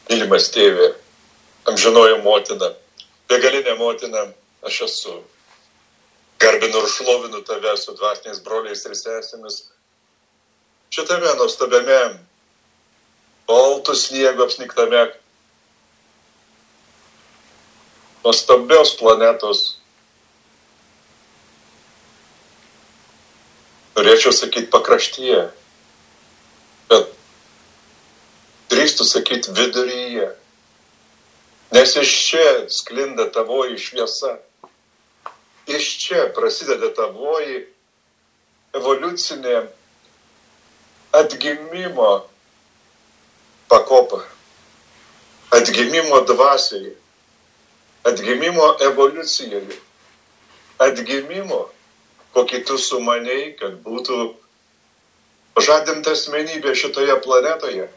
Mylimas tėve, amžinoji motina, begalinė motina, aš esu. Garbinu ir šlovinu tave su dvasiniais broliais ir sesėmis. Šitame nuostabiame, baltų sniego apsniktame, nuostabios planetos, norėčiau sakyti pakraštyje, bet drįstu sakyti viduryje, nes iš čia sklinda tavoji šviesa, iš čia prasideda tavoji evoliucinė atgimimo pakopa, atgimimo dvasioje, atgimimo evoliucijoje, atgimimo, kokį tu sumanei, kad būtų pažadinta asmenybė šitoje planetoje,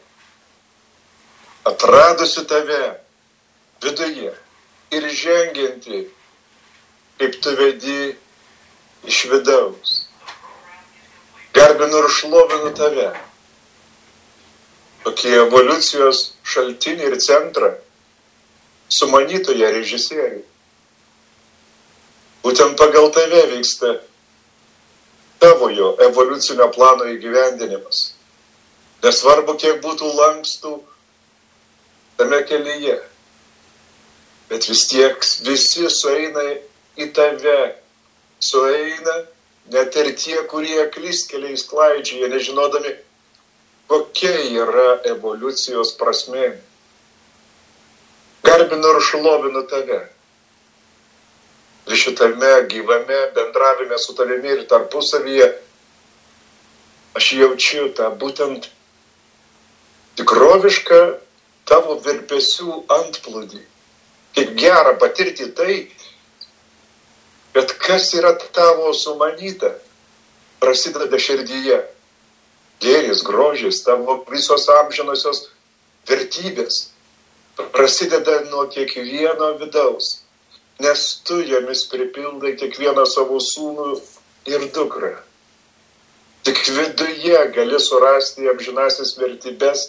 atradusi tave viduje ir žengianti, kaip tu vedi iš vidaus. Garbinu ir šlovinu tave, tokį evoliucijos šaltinį ir centrą, sumanytoje režisierių. Būtent pagal tave vyksta tavojo evoliucinio plano įgyvendinimas. Nesvarbu, kiek būtų lankstų tame kelyje, bet vis tiek visi sueina į tave, sueina net ir tie, kurie klystkeliais klaidžioja, nežinodami, kokia yra evoliucijos prasmė. Garbinu ir šlovinu tave. Ir šitame gyvame bendravime su tavimi ir tarpusavyje aš jaučiu tą būtent tikrovišką tavo virpesių antplūdį. Kaip gera patirti tai, bet kas yra tavo sumanyta, prasideda širdyje. Gėris, grožis, tavo visos amžinosios vertybės prasideda nuo kiekvieno vidaus, nes tu jomis pripildai kiekvieną savo sūnų ir dukrą. Tik viduje gali surasti amžinasis vertybės,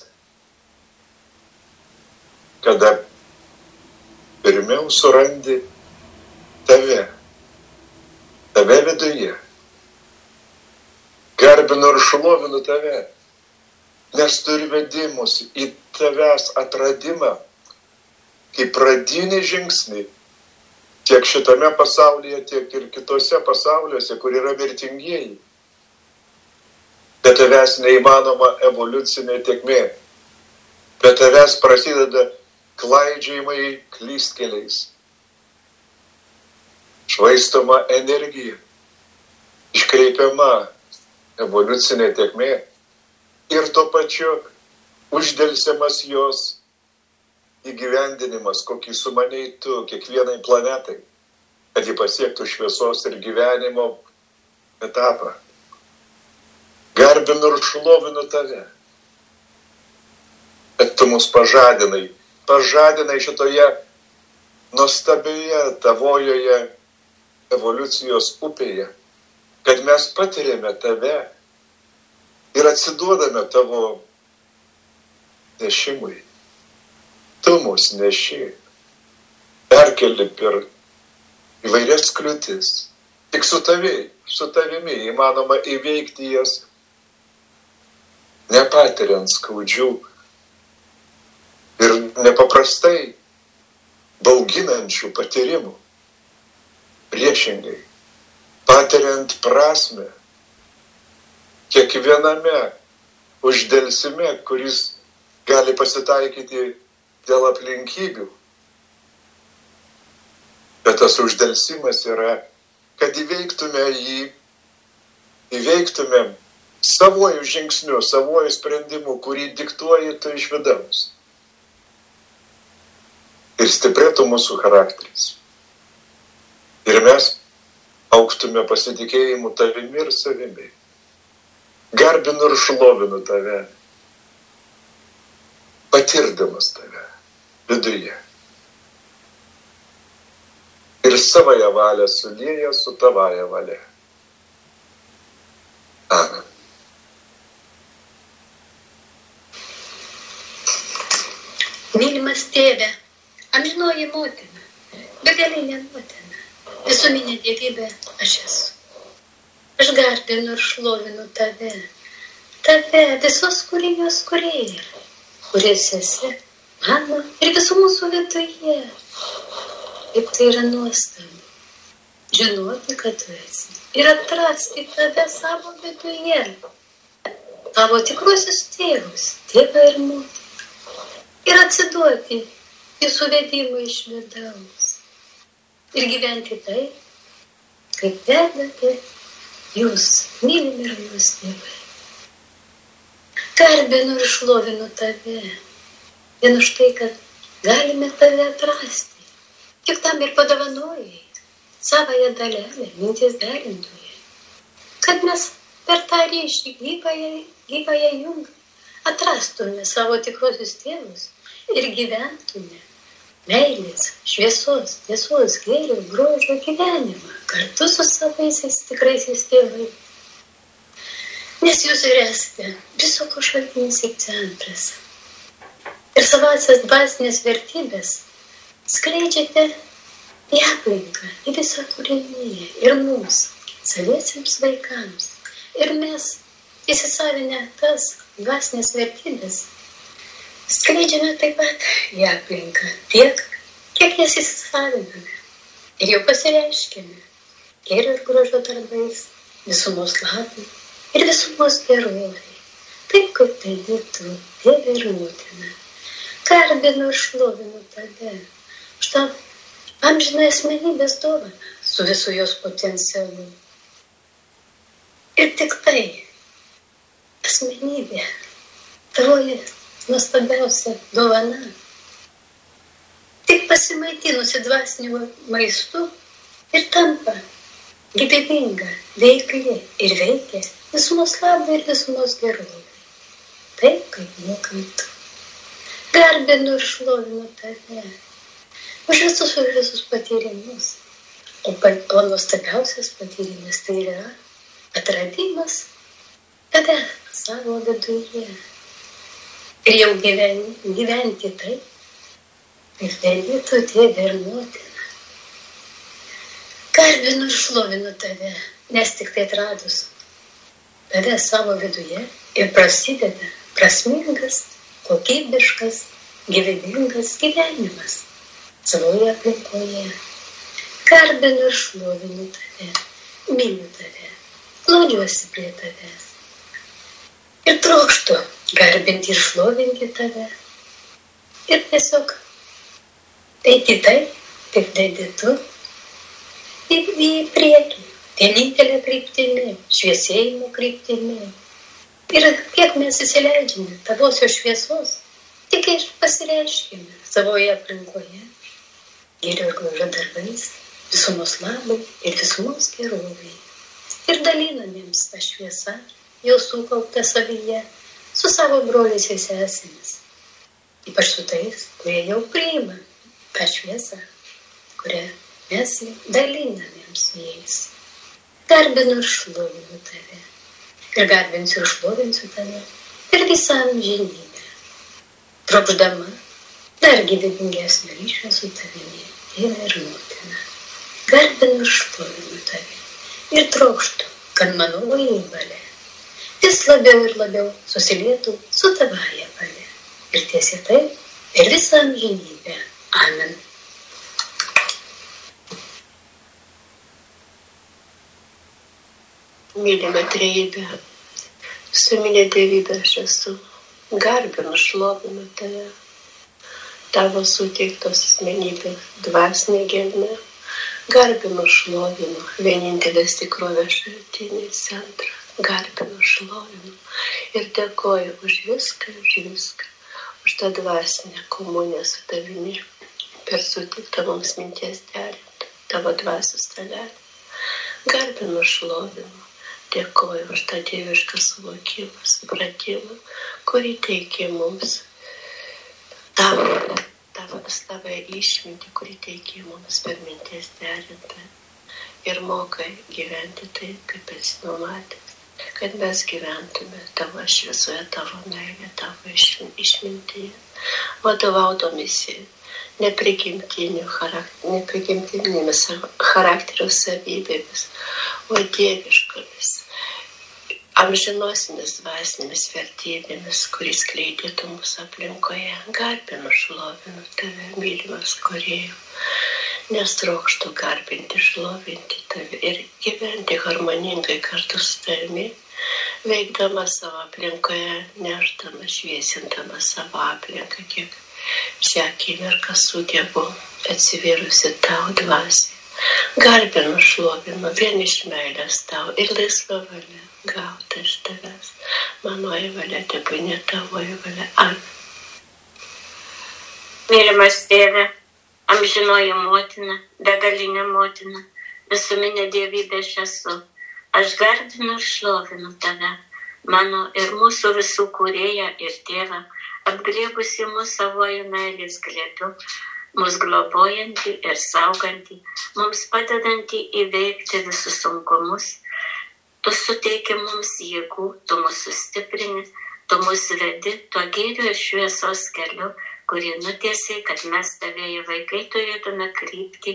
kada pirmiau surandi tave viduje. Garbinu ir šlovinu tave, nes turi vedimus į tavęs atradimą, kaip pradinį žingsnį, tiek šitame pasaulyje, tiek ir kitose pasauliuose, kur yra mirtingieji. Be tavęs neįmanoma evoliucinė tėkmė. Be tavęs prasideda klaidžiojimai klystkeliais. Švaistoma energija, iškreipiama evoliucinė tėkmė ir tuo pačiu uždelsiamas jos įgyvendinimas, kokį sumanei tu kiekvienai planetai, kad ji pasiektų šviesos ir gyvenimo etapą. Garbinu ir šlovinu tave, kad tu mus pažadinai šitoje nuostabioje tavojoje evoliucijos upėje, kad mes patiriame tave ir atsiduodame tavo nešimui. Tu mus neši, perkeli per įvairias kliūtis. Tik su tavimi įmanoma įveikti jas, nepatiriant skaudžių ir nepaprastai bauginančių patyrimų. Priešingai, patiriant prasmę kiekviename uždelsime, kuris gali pasitaikyti dėl aplinkybių. Bet tas uždelsimas yra, kad įveiktumėm savojų žingsnių, savojų sprendimų, kurį diktuoji tu iš vidaus. Ir stiprėtų mūsų charakteris. Ir mes augtume pasitikėjimu tavimi ir savimi. Garbinu ir šlovinu tave, patirdamas tave viduje. Ir savąją valią sulieja su tavąją valia. Amen. Mylimas tėve, amžinoji motina, begalinė motina, visuminė dievybė aš esu. Aš garbinu ir šlovinu tave, visos kūrinijos kūrėja, kuris esi mano ir visų mūsų viduje. Kaip tai yra nuostabu, žinoti, kad tu esi ir atrasti tave savo viduje, tavo tikruosius tėvus, tėvą ir motiną, ir atsiduoti jūsų vedimui iš vidaus ir gyventi taip, kaip vedate jūs, mylimi ir jūs tėvai. Garbinu ir šlovinu tave, vien už tai, kad galime tave atrasti. Tik tam ir padovanojai savąją dalelę, minties derintoje, kad mes per tą ryšį gyvąją jungą atrastume savo tikruosius tėvus ir gyventume meilės, šviesos, tiesos, gėrio, grožio gyvenimą kartu su savaisiais tikraisiais tėvais. Nes jūs ir esate viso ko šaltinis ir centras. Ir savasias dvasinės vertybės skleidžiate į aplinką, į visą kūriniją ir mūsų, saviesiems vaikams. Ir mes įsisavinę tas dvasinės vertybės skleidžiame taip pat į aplinką tiek, kiek jas įsisaviname. Ir jau pasireiškime gėrio ir grožio darbais, visumos labui ir visumos gerovai. Taip, kaip tai būtų tėvė ir motina. Garbinu ir šlovinu tave už tą amžiną asmenybės dovaną su visu jos potencialu. Ir tik tai asmenybė, tavoji nuostabiausia dovana, tik pasimaitinusi dvasiniu maistu ir tampa gyvybinga, veikli ir veikia visumos labai ir visumos gerovai. Taip, kaip mokai tu. Garbinu ir šlovinu tave už visus patyrimus. O nuostabiausias patyrimas tai yra atradimas tave savo viduje. Ir jau gyventi taip, kaip darytų tėvė ir motina. Garbinu ir šlovinu tave, nes tik tai atradus tave savo viduje ir prasideda prasmingas, kokybiškas, gyvybingas gyvenimas savoje aplinkoje. Garbinu ir šlovinu tave, myliu tave, glaudžiuosi prie tavęs. Ir trokštu garbinti ir šlovinti tave. Ir tiesiog eiti taip, kaip dedi tu, į priekį, vienintelė kryptimi, šviesėjimo kryptimi. Ir kiek mes įsileidžiame tavosios šviesos, tik pasireiškime savoje aplinkoje, gėrio ir grožio darbais, visumos labai ir visumos gerovai. Ir dalinamėms tą šviesą, jau sukauptą savyje, su savo broliais ir sesėmis. Ypač su tais, kurie jau priima tą šviesą, kurią mes dalinamėms jais. Garbinu ir šlovinu tave. Ir garbinsiu ir šlovinsiu tave ir visą amžinybę. Trokšdama dar gyvybingesnio ryšio su tavimi, tėve ir motina. Garbinu ir šlovinu tave ir trokštu, kad mano valia vis labiau ir labiau susilietų su tavaja valia. Ir tiesiai taip per visą amžinybę. Amen. Mylima trejybė, visuminė dievybė aš esu, garbinu, šlovinu tave, tavo suteiktos asmenybės dvasinė gelmė, garbinu, šlovinu, vienintelės tikrovės šaltinį centrą, garbinu, šlovinu ir dėkoju už viską, už tą dvasinę komuniją su tavimi, per suteiktą mums minties derintą, tavo dvasios dalelę. Garbinu, šlovinu. Dėkoju už tą dievišką suvokimą, supratimą, kurį teikė mums tavo išmintį, kurį teikė mums per minties derintą ir moka gyventi taip, kaip esi numatęs, kad mes gyventume tavo šviesoje, tavo meilė, tavo išmintyje. vadovaudomisi neprigimtinėmis charakterio savybėmis, o dieviškomis, amžinosimis dvasinėmis vertybėmis, kuris skleidėtų mūsų aplinkoje. Garbinu, šlovinu tave, mylimas Kūrėjau, nes trokštu garbinti, šlovinti tave ir gyventi harmoningai kartu su tavimi, veikdama savo aplinkoje, nešdama, šviesindama savo aplinką, kiek šią akimirką sugebu, atsivirusi tau dvasiai. Garbinu, šlovinu, vien iš meilės tau ir laisva valia gauta iš tavęs. Manoji valia, tebūnie tavoji valia. Amen. Mylimas Tėve, amžinoji motina, begalinė motina, visuminė dievybė aš esu. Aš garbinu ir šlovinu tave, mano ir mūsų visų kūrėją ir tėvą, apglėbusi mūsų savojų meilės glėbiu, mus globojantį ir saugantį, mums padedantį įveikti visus sunkumus. Tu suteiki mums jėgų, tu mus sustiprini, tu mus vedi tuo gėrio ir šviesos keliu, kurį nutiesiai, kad mes tavėje vaikai turėtume krypti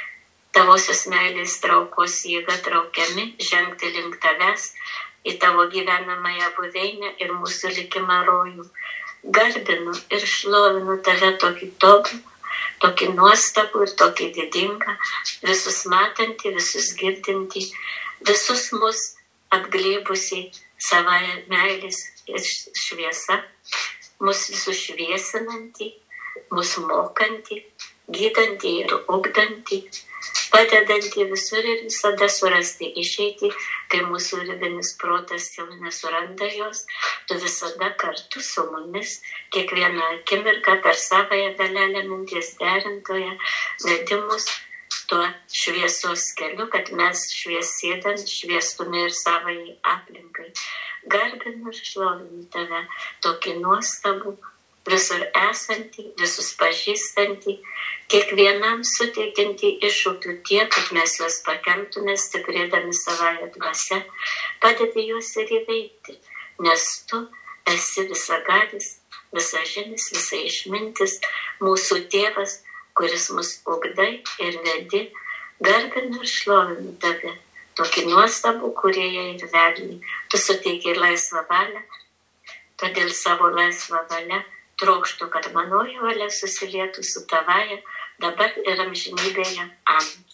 tavosios meilės traukos jėga traukiami, žengti link tavęs į tavo gyvenamąją buveinę ir mūsų likimą rojų. Garbinu ir šlovinu tave tokį tobulą, tokį nuostabų ir tokį didingą, visus matantį, visus girdintį, visus mus atglėbusiai savąją meilės šviesa, mus visus šviesinantį, mus mokantį, gydantį ir ugdantį, padedantį visur ir visada surasti išeitį, kai mūsų ribinis protas jau nesuranda jos, tu visada kartu su mumis, kiekvieną akimirką per savąją dalelę minties derintoje, vedimus tuo šviesos keliu, kad mes šviesėdami šviestume ir savai aplinkai. Garbinu ir šlovinu tave, tokį nuostabų, visur esantį, visus pažįstantį, kiekvienam suteikiantį iššūkių tiek, kad mes juos pakeltume, stiprėdami savąją dvasią, padedi juos ir įveikti, nes tu esi visagalis, visažinis, visaishmintis, mūsų tėvas, kuris mus ugdai ir vedi. Garbinu ir šlovinu tave, tokį nuostabų kūrėją ir vedlį. Tu suteikiai laisvą valią, todėl savo laisvą valią trokštu, kad manoji valia susilietų su tavaja, dabar ir amžinybėje. Amen.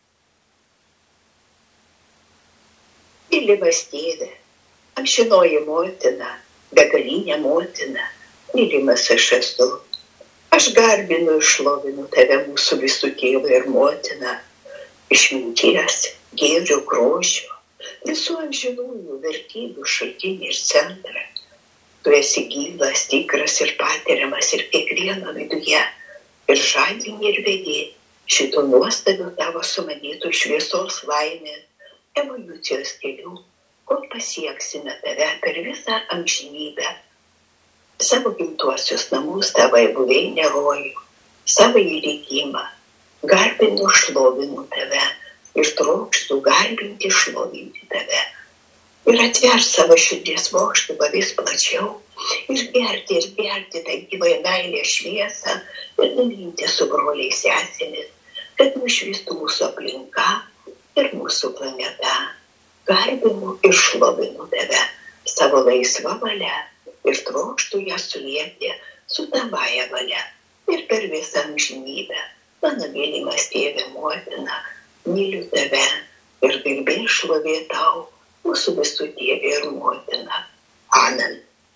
Mylimas Tėve, amžinoji motina, begalinė motina, mylimas aš esu. Aš garbinu ir šlovinu tave, mūsų visų tėvą ir motiną, išminties, gėrio, grožio, visų amžinųjų vertybių šaltinį ir centrą. Tu esi gyvas, tikras ir patiriamas ir kiekvieno viduje, ir žadini ir vedi šito nuostabių tavo sumanytų šviesos laimės, evoliucijos kelių, kol pasieksime tave per visą amžinybę. Savo gimtuosius namus, tavo buveinę rojų, savo įlikimą, garbinu, šlovinu tave ir trokštu garbinti, šlovinti tave. Ir atver savo širdies bokštą vis plačiau ir gerti tą gyvąją meilę šviesą ir dalinti su broliais sesėmis, kad nušvistų mūsų aplinka ir mūsų planeta. Garbinu ir šlovinu tave savo laisvą valią ir trokštu ją sulieti su tavaja valia ir per visą amžinybę. Mano mylimas Tėve motina, myliu tave ir garbė šlovė tau, mūsų visų Tėvė ir motina. Amen.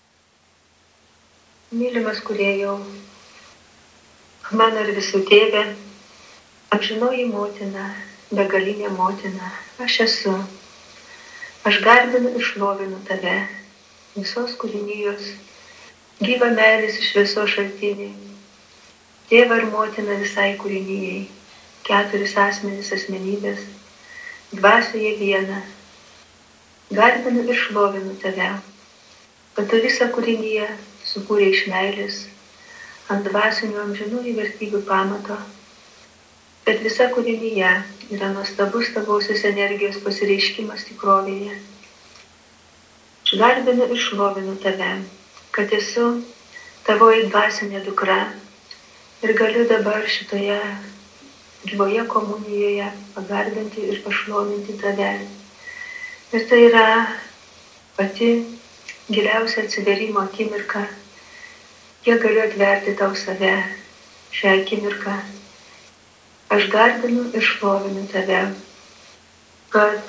Mylimas Kūrėjau, mano ir visų Tėvė, amžinoji motina, begalinė motina, aš esu. Aš garbinu ir šlovinu tave, visos kūrinijos, gyvą meilės iš viso šaltinį, tėvą ir motiną visai kūrinijai, 4 asmenys asmenybės, dvasioje vieną. Garbinu ir šlovinu tave, kad tu visą kūriniją sukūrė iš meilės, ant dvasinių amžinųjų vertybių pamato, kad visa kūrinyje yra nuostabus tavosios energijos pasireiškimas tikrovėje. Aš garbinu ir šlovinu tave, kad esu tavoji dvasinė dukra ir galiu dabar šitoje gyvoje komunijoje pagarbinti ir pašlovinti tave. Ir tai yra pati giliausia atsiverimo akimirka, kiek galiu atverti tau save šią akimirką. Aš garbinu ir šlovinu tave, kad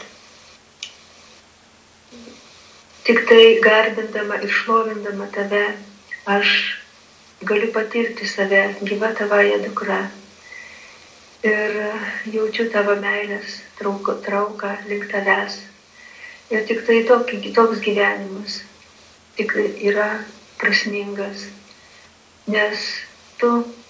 tik tai garbindama ir šlovindama tave, aš galiu patirti save gyva tavąją dukrą. Ir jaučiu tavo meilės trauką link tavęs. Ir tik tai toks gyvenimas tik yra prasmingas, nes tu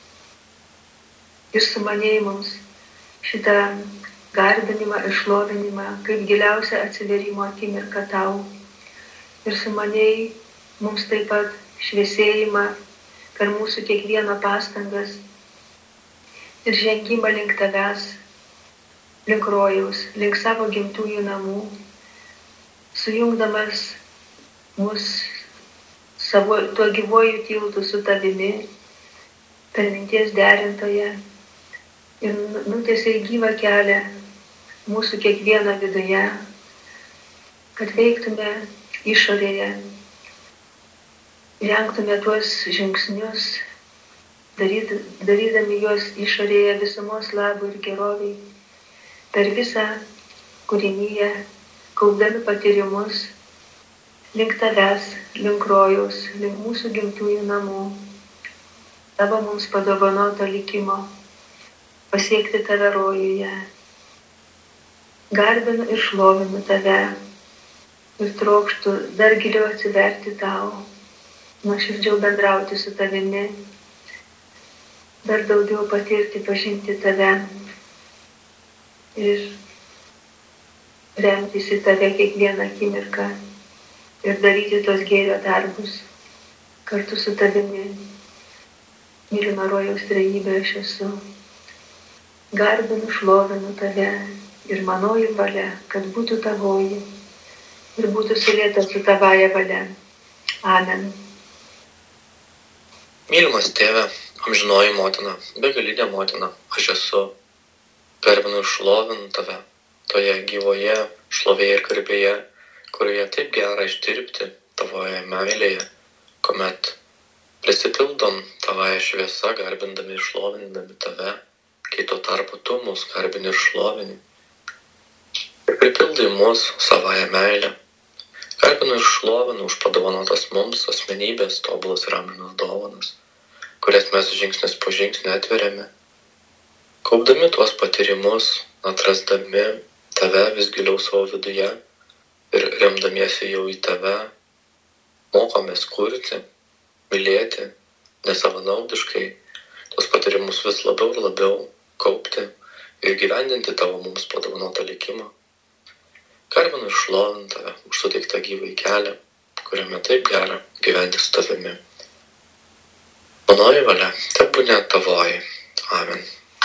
ir sumanėjai mums šitą garbinimą ir šlovinimą kaip giliausią atsiverimo akimirką tau. Ir sumanėjai mums taip pat šviesėjimą per mūsų kiekvieno pastangas ir žengimą link tavęs, link rojaus, link savo gimtųjų namų, sujungdamas mus savo tuo gyvuoju tiltu su tavimi, per minties derintoje, ir nutiesiai gyvą kelią mūsų kiekvieno viduje, kad veiktume išorėje, žengtume tuos žingsnius, darydami juos išorėje visumos labui ir geroviai, per visą kūrinyje, kaupdami patyrimus link tavęs, link rojaus, link mūsų gimtųjų namų, tavo mums padovanoto likimo, pasiekti tave rojuje. Garbinu ir šlovinu tave ir trokštu dar giliau atsiverti tau, nuoširdžiau bendrauti su tavimi, dar daugiau patirti, pažinti tave ir remtis į tave kiekvieną akimirką ir daryti tos gėrio darbus kartu su tavimi. Mylima rojaus trejybė aš esu. Garbinu, šlovinu tave ir manoji valia, kad būtų tavoji ir būtų sulėta su tavaja valia. Amen. Mylimas tėve, amžinoji motina, begalinė motina, aš esu. Garbinu ir šlovinu tave toje gyvoje šlovėje ir garbėje, kurioje taip gera išdirbti tavoje meilėje, kuomet prisipildom tavąją šviesą, garbindami ir šlovindami tave, kai tuo tarpu tu mus garbini ir šlovini. Ir pripildai mus savąją meilę. Garbinu ir šlovinu už padovanotas mums asmenybės, tobulas ir amžinas dovanas, kurias mes žingsnis po žingsnį atveriame. Kaupdami tuos patyrimus, atrasdami tave vis giliau savo viduje ir remdamiesi jau į tave, mokomės kurti, mylėti, nesavanaudiškai, tos patyrimus vis labiau ir labiau kaupti ir gyvendinti tavo mums padovanotą likimą. Garbinu ir šlovinu tave už suteiktą gyvąjį kelią, kuriame taip gera gyventi su tavimi. Manoji valia, tebūnie tavoji. Amen.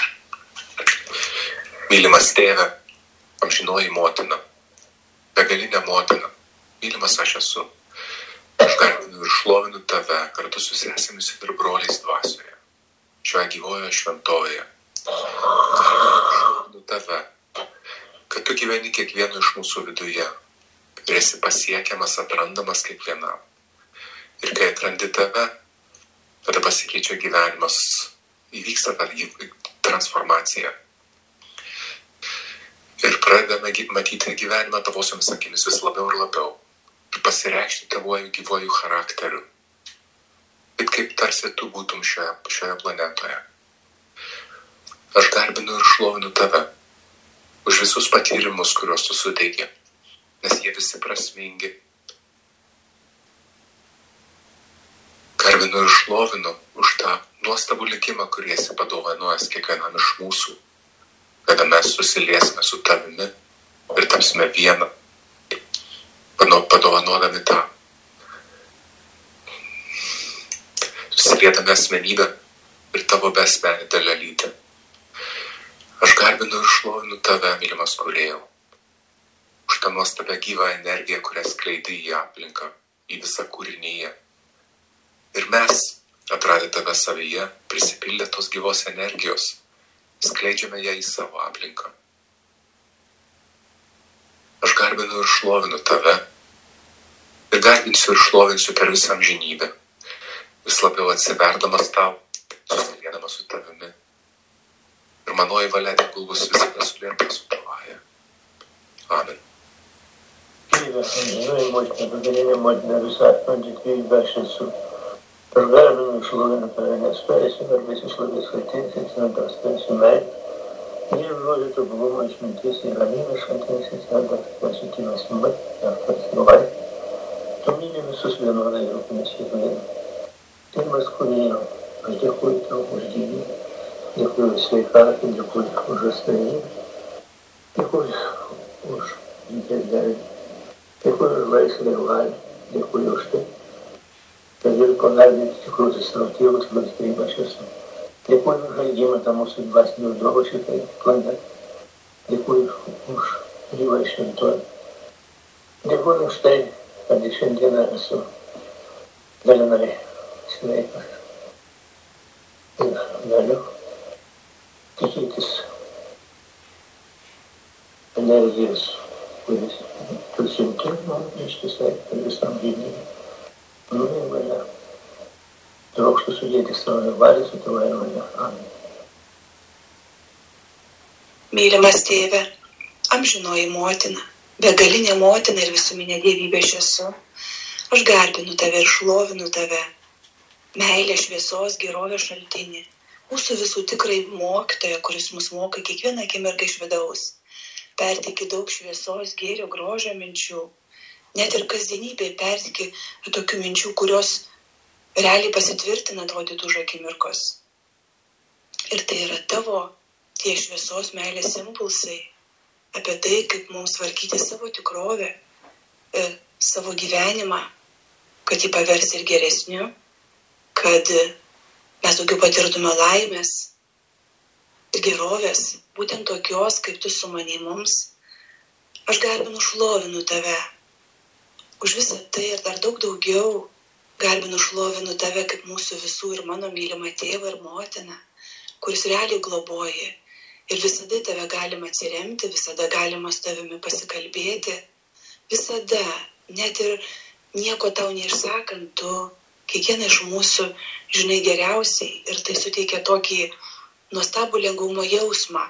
Mylimas tėve, amžinoji motina, begalinė motina, mylimas aš esu. Aš garbinu ir šlovinu tave kartu su sesėmis ir broliais dvasioje, šioje gyvoje šventovėje. Garbinu ir šlovinu tave, kad tu gyveni kiekvieno iš mūsų viduje ir esi pasiekiamas, atrandamas kiekvienam. Ir kai atrandi tave, tada pasikeičia gyvenimas, įvyksta ta transformacija. Ir pradedame matyti gyvenimą tavosiomis akimis vis labiau ir labiau. Ir pasireikšti tavoju gyvoju charakteriu. Bet kaip tarsi tu būtum šioje planetoje. Aš garbinu ir šlovinu tave už visus patyrimus, kuriuos tu suteiki, nes jie visi prasmingi. Garbinu ir šlovinu už tą nuostabų likimą, kurį esi padovanojęs kiekvienam iš mūsų, kada mes susiliesime su tavimi ir tapsime vieną, padovanodami tą susiliedami asmenybę ir tavo besmenį dalelytę. Aš garbinu ir šlovinu tave, mylimas kūrėjau, už tą nuostabę gyvą energiją, kurią skleidai į aplinką, į visą kūrinyje. Ir mes atradę tave savyje, prisipildę tos gyvos energijos, skleidžiame ją į savo aplinką. Aš garbinu ir šlovinu tave ir garbinsiu ir šlovinsiu per visą amžinybę, vis labiau atsiverdamas tau, susiliedamas su tavimi. Ir manoji valia tegul bus visada sulieta su tavaja. Amen. Dieve, amžinoji motina, begalinė motina, visą atspindi gyvybę aš esu. Aš garbinu ir šlovinu tave, nes tu esi garbės išlovės šaltinis, atsimentas tarsi meilė. Dievo žodžio tobulumo išmintis ir ramybės šaltinis, atsimentas pasiutimas motina, pasirovai. Tu myli visus vienodai rūpinės kiekvieną. Pirmas kūrėjo, aš dėkuoju tau už gyvybę, dėkuoju už sveikatą, dėkuoju už asmenybę, dėkuoju už gyvybės garbę, dėkuoju už laisvę ir valią, dėkuoju už tai, kad galiu pagarbinti tikruosius savo tėvus, bet kurį aš esu. Dėkuoju už žaidimą tą mūsų dvasinį uždovą šitai planetą. Dėkuoju už gyvą šventovę. Dėkuoju už tai, kad šiandieną esu dalinai sveikas. Ir galiu tikėtis energijos, kuris prisiimti man ištisai per visam gyvenimui. Mano valia. Trokštų sudėti savo valią su tavo valia. Amen. Mylimas tėve, amžinoji motina, begalinė motina ir visuminė dievybė aš esu. Aš garbinu tave ir šlovinu tave. Meilė, šviesos, gerovės šaltinį. Mūsų visų tikrai mokytoja, kuris mus moka kiekvieną akimirką iš vidaus. Perteiki daug šviesos, gėrio, grožio minčių. Net ir kasdienybėje perteiki tokių minčių, kurios realiai pasitvirtina atrodytų už akimirkos. Ir tai yra tavo tie šviesos meilės impulsai apie tai, kaip mums tvarkyti savo tikrovę, savo gyvenimą, kad jį paversi ir geresniu, kad mes daugiau patirtume laimės ir gerovės, būtent tokios, kaip tu sumanei mums. Aš garbinu šlovinu tave už visą tai ir dar daug daugiau. Garbinu šlovinu tave kaip mūsų visų ir mano mylimą tėvą ir motiną, kuris realiai globoja. Ir visada tave galima atsiremti, visada galima su tavimi pasikalbėti. Visada, net ir nieko tau neišsakant, tu kiekvieną iš mūsų žinai geriausiai. Ir tai suteikia tokį nuostabų lengvumo jausmą.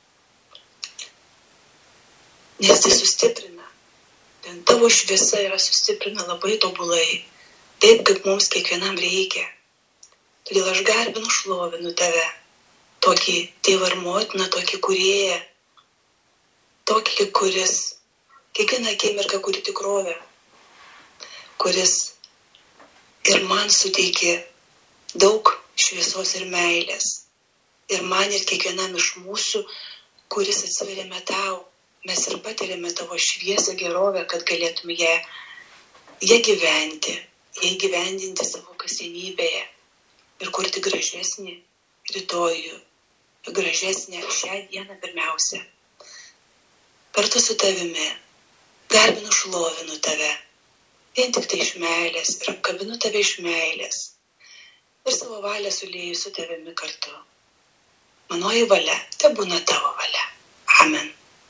Nes tai sustiprina. Ten tavo šviesa yra sustiprina labai tobulai. Taip, kaip mums kiekvienam reikia. Todėl aš garbinu, šlovinu tave. Tokį tėvą ir motiną, tokį kūrėją. Tokį, kuris kiekvieną akimirką kuri tikrovę. Kuris ir man suteikė daug šviesos ir meilės. Ir man ir kiekvienam iš mūsų, kuris atsiveriame tau. Mes ir patiriame tavo šviesą gerovę, kad galėtume ją gyventi. Jie įgyvendinti savo kasdienybėje ir kurti gražesnį rytojų, gražesnę šią dieną pirmiausia. Kartu su tavimi garbinu, šlovinu tave, vien tik tai iš meilės ir apkabinu tave iš meilės ir savo valią sulieju su tavimi kartu. Manoji valia, te būna tavo valia. Amen.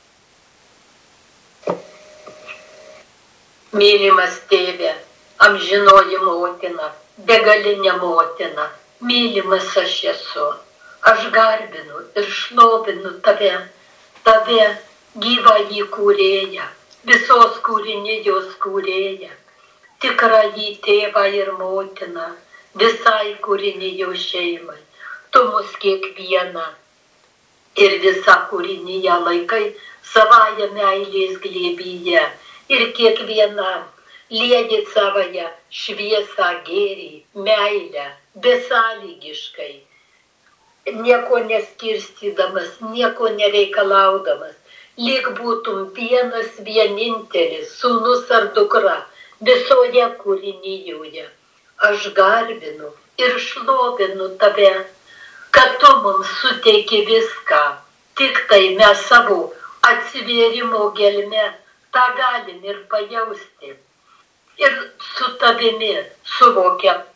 Mylimas tėve, amžinoji motina, begalinė motina, mylimas aš esu. Aš garbinu ir šlovinu tave, tave gyvąjį kūrėją, visos kūrinijos kūrėją, tikrąjį tėvą ir motiną, visai kūrinijos šeimai. Tu mus kiekvieną ir visą kūriniją laikai savąją meilės glėbyje ir kiekvienam lieji savąją šviesą, gėrį, meilę, besąlygiškai, nieko neskirstydamas, nieko nereikalaudamas, lyg būtum vienas vienintelis, sūnus ar dukra, visoje kūrinijoje. Aš garbinu ir šlovinu tave, kad tu mums suteiki viską, tik tai mes savo atsivėrimo gelme tą galim ir pajausti. Ir su tavimi suvokia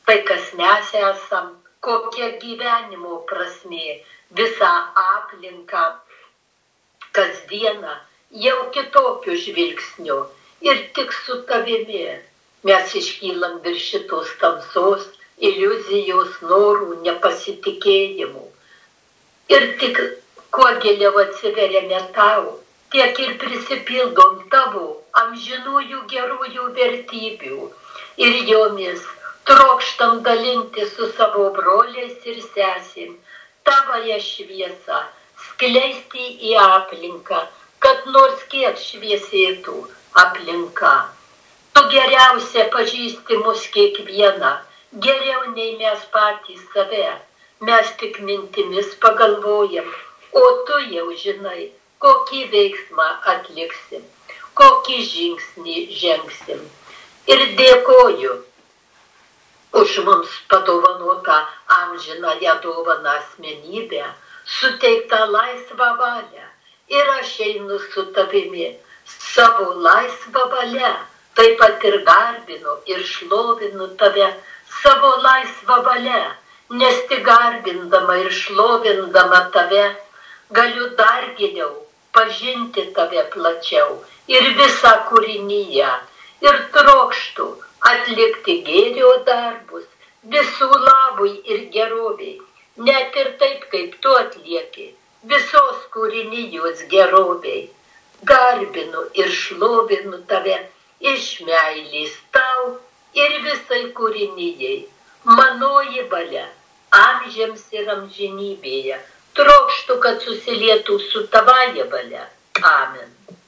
tai kas mes esam, kokia gyvenimo prasmė, visą aplinką, kasdieną, jau kitokiu žvilgsniu ir tik su tavimi mes iškylam virš šitos tamsos, iliuzijos, norų, nepasitikėjimų. Ir tik kuo giliau atsiveriame tau, tiek ir prisipildom tavo amžinųjų gerųjų vertybių ir jomis trokštam dalinti su savo broliais ir sesim, tavąją šviesą skleisti į aplinką, kad nors kiek šviesėtų aplinka. Tu geriausia pažįsti mus kiekvieną, geriau nei mes patys save. Mes tik mintimis pagalvojam, o tu jau žinai, kokį veiksmą atliksim, kokį žingsnį žengsim. Ir dėkoju už mums padovanotą amžinąją dovaną asmenybę, suteiktą laisvą valią. Ir aš einu su tavimi savo laisvą valią, taip pat ir garbinu ir šlovinu tave savo laisvą valią, nes tik garbindama ir šlovindama tave galiu dar giliau pažinti tave plačiau ir visą kūrinyje ir trokštų atlikti gėrio darbus visų labui ir geroviai, net ir taip, kaip tu atlieki visos kūrinijos geroviai. Garbinu ir šlovinu tave iš meilės tau ir visai kūrinyjei. Manoji valia amžiams ir amžinybėje. Trokštų, kad susilietų su tavaja valia. Amen.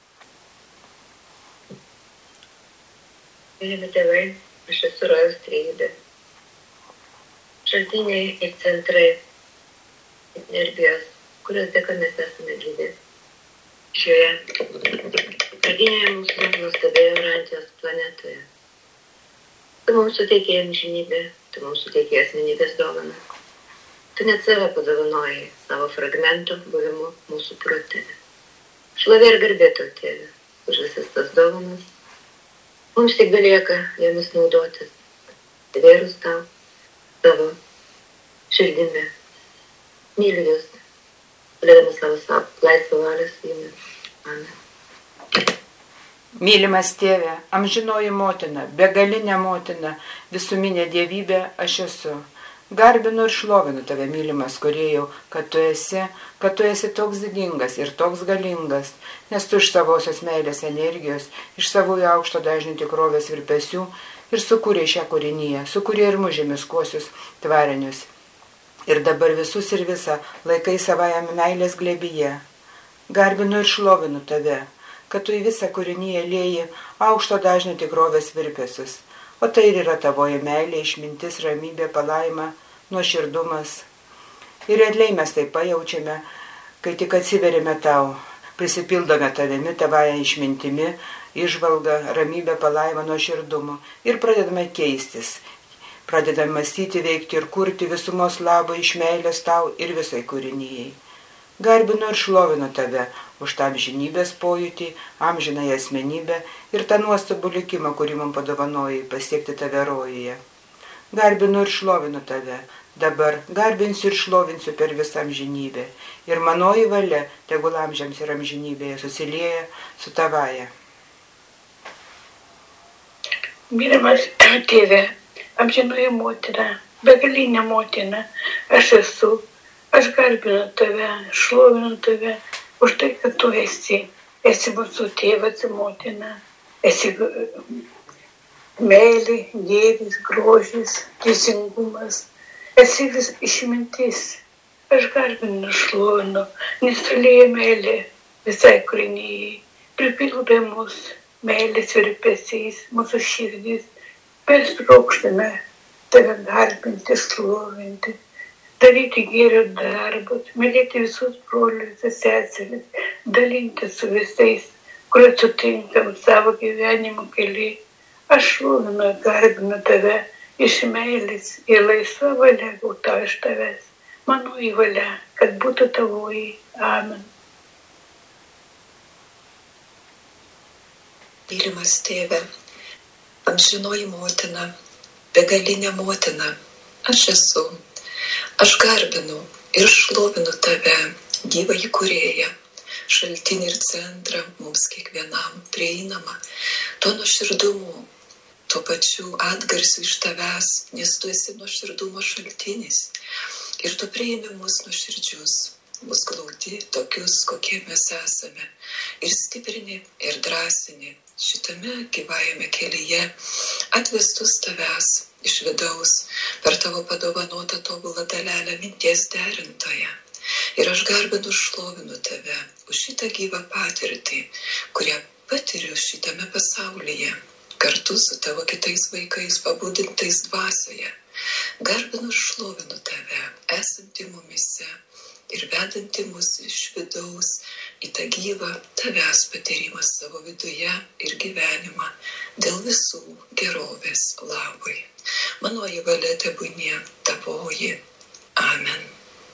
Mylimi tėvai, aš esu rojaus trejybė. Šaltiniai ir centrai energijos, kurios dėka mes esame gyvi. Šioje pradinėje mūsų nuostabioje Orantijos planetoje. Tu mums suteikė amžinybę, tu mums suteikė asmenybės dovaną. Tu net save padovanojai savo fragmentų buvimu mūsų protėje. Šlovė ir garbė tau, tėve, už visas tas dovanas. Mums tik belieka jomis naudotis, vėrus tau, savo širdimi. Myliu jūs, galėdama savo laisvą valią su jumis. Amen. Mylimas tėve, amžinoji motina, begalinė motina, visuminė dievybė aš esu. Garbinu ir šlovinu tave, mylimas kūrėjau, kad tu esi toks didingas ir toks galingas, nes tu iš savosios meilės energijos, iš savųjų aukšto dažnių tikrovės virpesių ir sukūrė šią kūrinyje, sukūrė ir mūsų žemiškuosius tvarinius. Ir dabar visus ir visą laikai savajame meilės glėbyje. Garbinu ir šlovinu tave, kad tu į visą kūrinyje lieji aukšto dažnių tikrovės virpesius. O tai ir yra tavoji meilė, išmintis, ramybė, palaima, nuoširdumas. Ir realiai mes tai pajaučiame, kai tik atsiverime tau, prisipildome tavimi, tavąją išmintimi, įžvalgą, ramybę, palaimą, nuoširdumu ir pradedame keistis. Pradedame mąstyti, veikti ir kurti visumos labą iš meilės tau ir visai kūrinyjei. Garbinu ir šlovinu tave už tą amžinybės pojūtį, amžinąją asmenybę ir tą nuostabų likimą, kurį man padovanojai pasiekti tave rojuje. Garbinu ir šlovinu tave, dabar garbinsiu ir šlovinsiu per visą amžinybę. Ir manoji valia, tegul amžiams ir amžinybėje, susilieja su tavaja. Mylimas tėve, amžinoji motina, begalinė motina, aš esu. Aš garbinu tave, šlovinu tave už tai, kad tu esi mūsų tėvas ir motina, esi meilė, gėris, grožis, teisingumas, esi vis išmintis. Aš garbinu, šlovinu, nes tu lieji meilė visai kūrinyjei, pripildai mus meilės virpesiais, mūsų širdis, mes trokštame tave garbinti, šlovinti, daryti gėrio darbus, mylėti visus brolius ir seseris, dalinti su visais, kuriuos sutinkam savo gyvenimo kely. Aš šlovinu ir garbinu tave iš meilės ir laisva valia gauta iš tavęs. Manoji valia, kad būtų tavoji. Amen. Mylimas tėve, amžinoji motina, begalinė motina, aš esu. Aš garbinu ir šlovinu tave, gyvąjį kūrėją, šaltinį ir centrą mums kiekvienam prieinamą, tuo nuoširdumu, tuo pačiu atgarsiu iš tavęs, nes tu esi nuoširdumo šaltinis ir tu priimi mus nuoširdžius, mus glaudi tokius, kokie mes esame, ir stiprini ir drąsini šitame gyvajame kelyje, atvestus tavęs iš vidaus per tavo padovanotą tobulą dalelę minties derintoje. Ir aš garbinu ir šlovinu tave už šitą gyvą patirtį, kurią patiriu šitame pasaulyje, kartu su tavo kitais vaikais pabudintais dvasioje. Garbinu ir šlovinu tave, esantį mumise ir vedantį mus iš vidaus į tą gyvą tavęs patyrimą savo viduje ir gyvenimą dėl visų gerovės labui. Manoji valia tebūnie tavoji. Amen.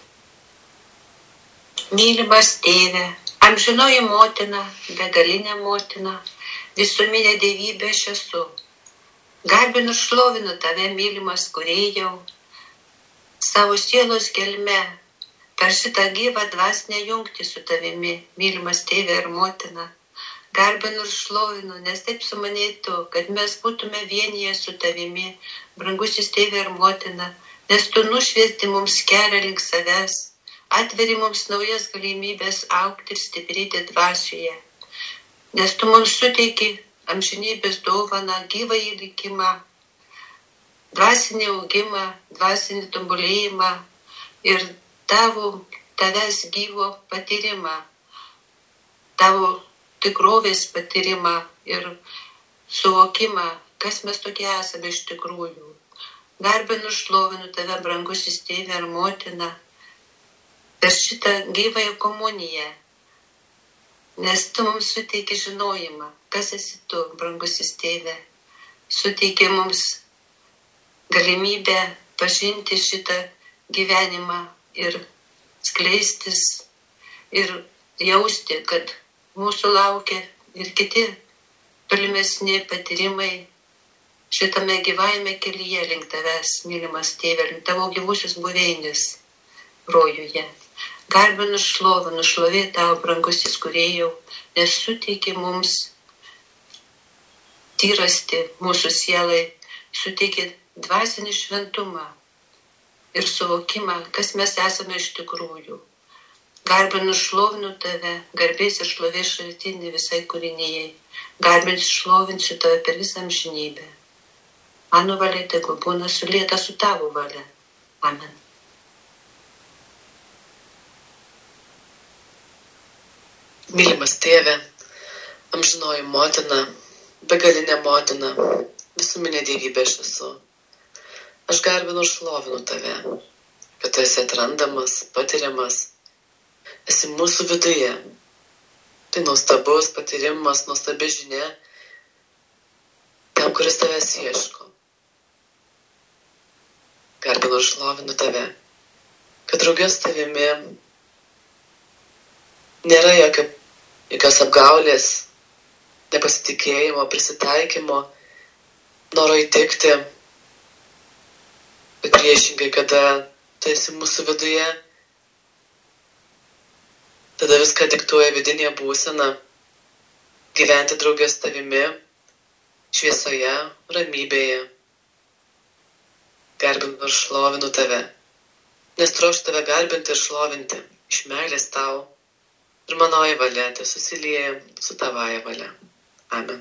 Mylimas tėve, amžinoji motina, begalinė motina, visuminė dievybė aš esu. Garbinu šlovinu tave, mylimas kūrėjau, savo sielos gelme, per šitą gyvą dvasinę jungtį su tavimi, mylimas tėve ir motina. Garbinu ir šlovinu, nes taip sumanėtų, kad mes būtume vienyje su tavimi, brangusis tėve ir motina, nes tu nušviesti mums kelią link savęs, atveri mums naujas galimybės augti ir stiprėti dvasioje, nes tu mums suteiki amžinybės dovaną, gyvąjį likimą, dvasinį augimą, dvasinį tobulėjimą ir tavęs gyvo patyrimą, tavo tikrovės patyrimą ir suvokimą, kas mes tokie esame iš tikrųjų. Garbinu šlovinu tave, brangusis tėve ir motina, per šitą gyvąją komuniją, nes tu mums suteiki žinojimą, kas esi tu, brangusis tėve, suteiki mums galimybę pažinti šitą gyvenimą ir skleistis ir jausti, kad mūsų laukia ir kiti tolimesni patyrimai šitame gyvajame kelyje link tavęs, mylimas tėve, link tavo gyvusios buveinės rojuje. Garbinu šlovinu, šlovė tau, brangusis kūrėjau, nes suteiki mums tyrasti mūsų sielai, suteiki dvasinį šventumą ir suvokimą, kas mes esame iš tikrųjų. Garbinu šlovinu tave, garbės ir šlovės šaltinį visai kūrinėjai. Garbinu šlovinsiu tave per visą amžinybę. Mano valia tegu būna sulieta su tavo valia. Amen. Mylimas tėve, amžinoji motina, begalinė motina, visuminė dievybė aš esu. Aš garbinu ir šlovinu tave, kad tu esi atrandamas, patiriamas, esi mūsų viduje. Tai nuostabus patyrimas, nuostabi žinia tam, kuris tavęs ieško. Garbinu ir šlovinu tave, kad draugės tavimi nėra jokios apgaulės, nepasitikėjimo, prisitaikymo, noro įtikti, bet priešingai, kada tu esi mūsų viduje, tada viską diktuoja vidinė būsena, gyventi draugės tavimi, šviesoje, ramybėje. Garbinu ir šlovinu tave, nes trokštu tave garbinti ir šlovinti, iš meilės tau. Ir manoji valia te susilieja su tavaja valia. Amen.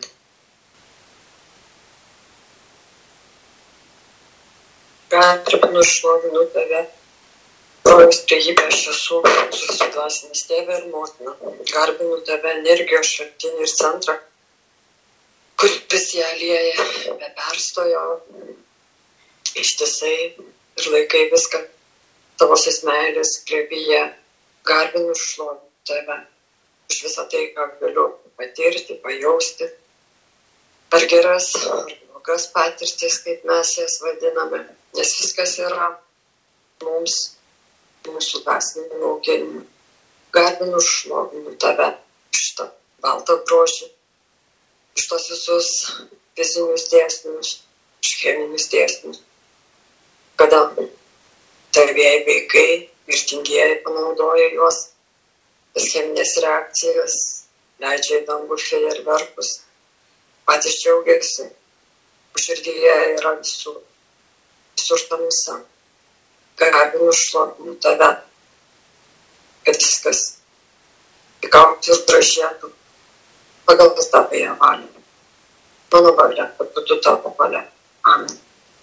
Garbinu ir šlovinu tave, rojaus trejybė aš esu, mūsų dvasinis tėve ir motina. Garbinu tave, energijos šaltinį ir centrą, kuris ją lieja be perstojo, ištisai ir laikai viską tavosios meilės glėbyje. Garbinu ir šlovinu tave už visą tai, ką galiu patirti, pajausti, ar geras, ar blogas patirtis, kaip mes jas vadiname, nes viskas yra mums, mūsų dvasiniu auginimu. Garbinu ir šlovinu tave už šitą baltą grožį, už tos visus fizinius dėsnius, cheminius dėsnius, kada savieji vaikai ir tingieji panaudoja juos, tas cheminės reakcijas, leidžia į dangų fejerverkus, patys džiaugiasi, širdyje yra visur tamsa. Garbinu, šlovinu tave, kad viskas įkautų ir gražėtų pagal tavąją valią. Mano valia, kad būtų tavo valia. Amen.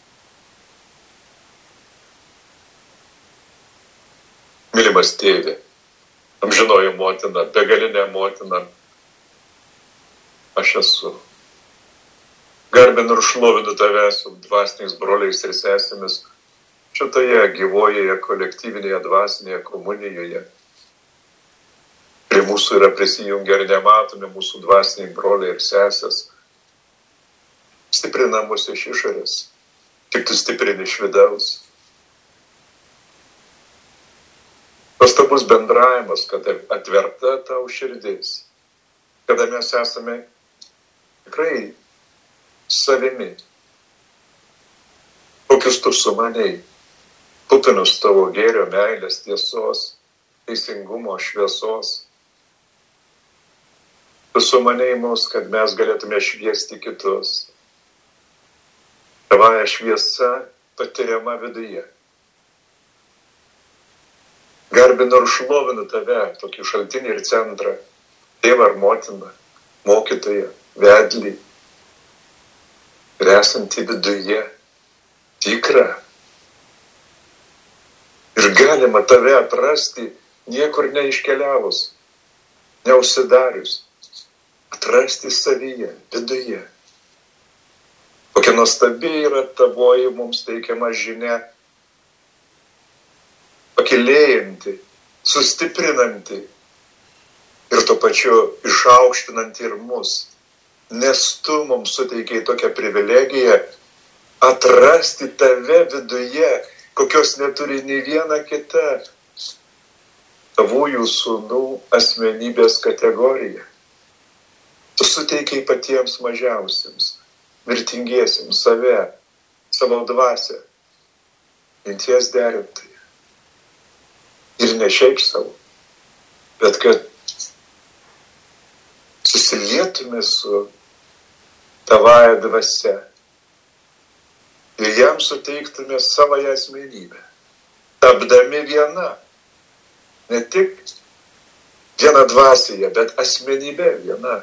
Mylimas tėve, amžinoji motina, begalinė motina, aš esu. Garbinu ir šlovinu tave su dvasiniais broliais ir sesėmis šitoje gyvojoje kolektyvinėje dvasinėje komunijoje. Prie mūsų yra prisijungę ir nematomi mūsų dvasiniai broliai ir sesės. Stiprina mus iš išorės, tik tu stiprini iš vidaus. Pastabus bendravimas, kad atverta tau širdis, kada mes esame tikrai savimi, kokius tu sumanei, kupinus tavo gėrio, meilės, tiesos, teisingumo, šviesos. Tu sumanei mus, kad mes galėtume šviesti kitus. Tavoje šviesa patiriama viduje. Garbinu ir šlovinu tave, tokį šaltinį ir centrą, tėvą ar motiną, mokytoją, vedlį, ir esantį viduje tikrą. Ir galima tave atrasti niekur neiškeliavus, neužsidarius, atrasti savyje, viduje. Kokia nuostabi yra tavoji mums teikiama žinia, pakilėjanti, sustiprinanti ir tuo pačiu išaukštinanti ir mus. Nes tu mums suteikiai tokią privilegiją atrasti tave viduje, kokios neturi nei viena kita tavųjų sūnų asmenybės kategorija. Tu suteikiai patiems mažiausiems, mirtingiesiems save, savo dvasią, minties derintai. Ir ne šiaip savo, bet kad susilietume su tavąja dvasia ir jam suteiktume savąją asmenybę, tapdami viena, ne tik viena dvasioje, bet asmenybė viena,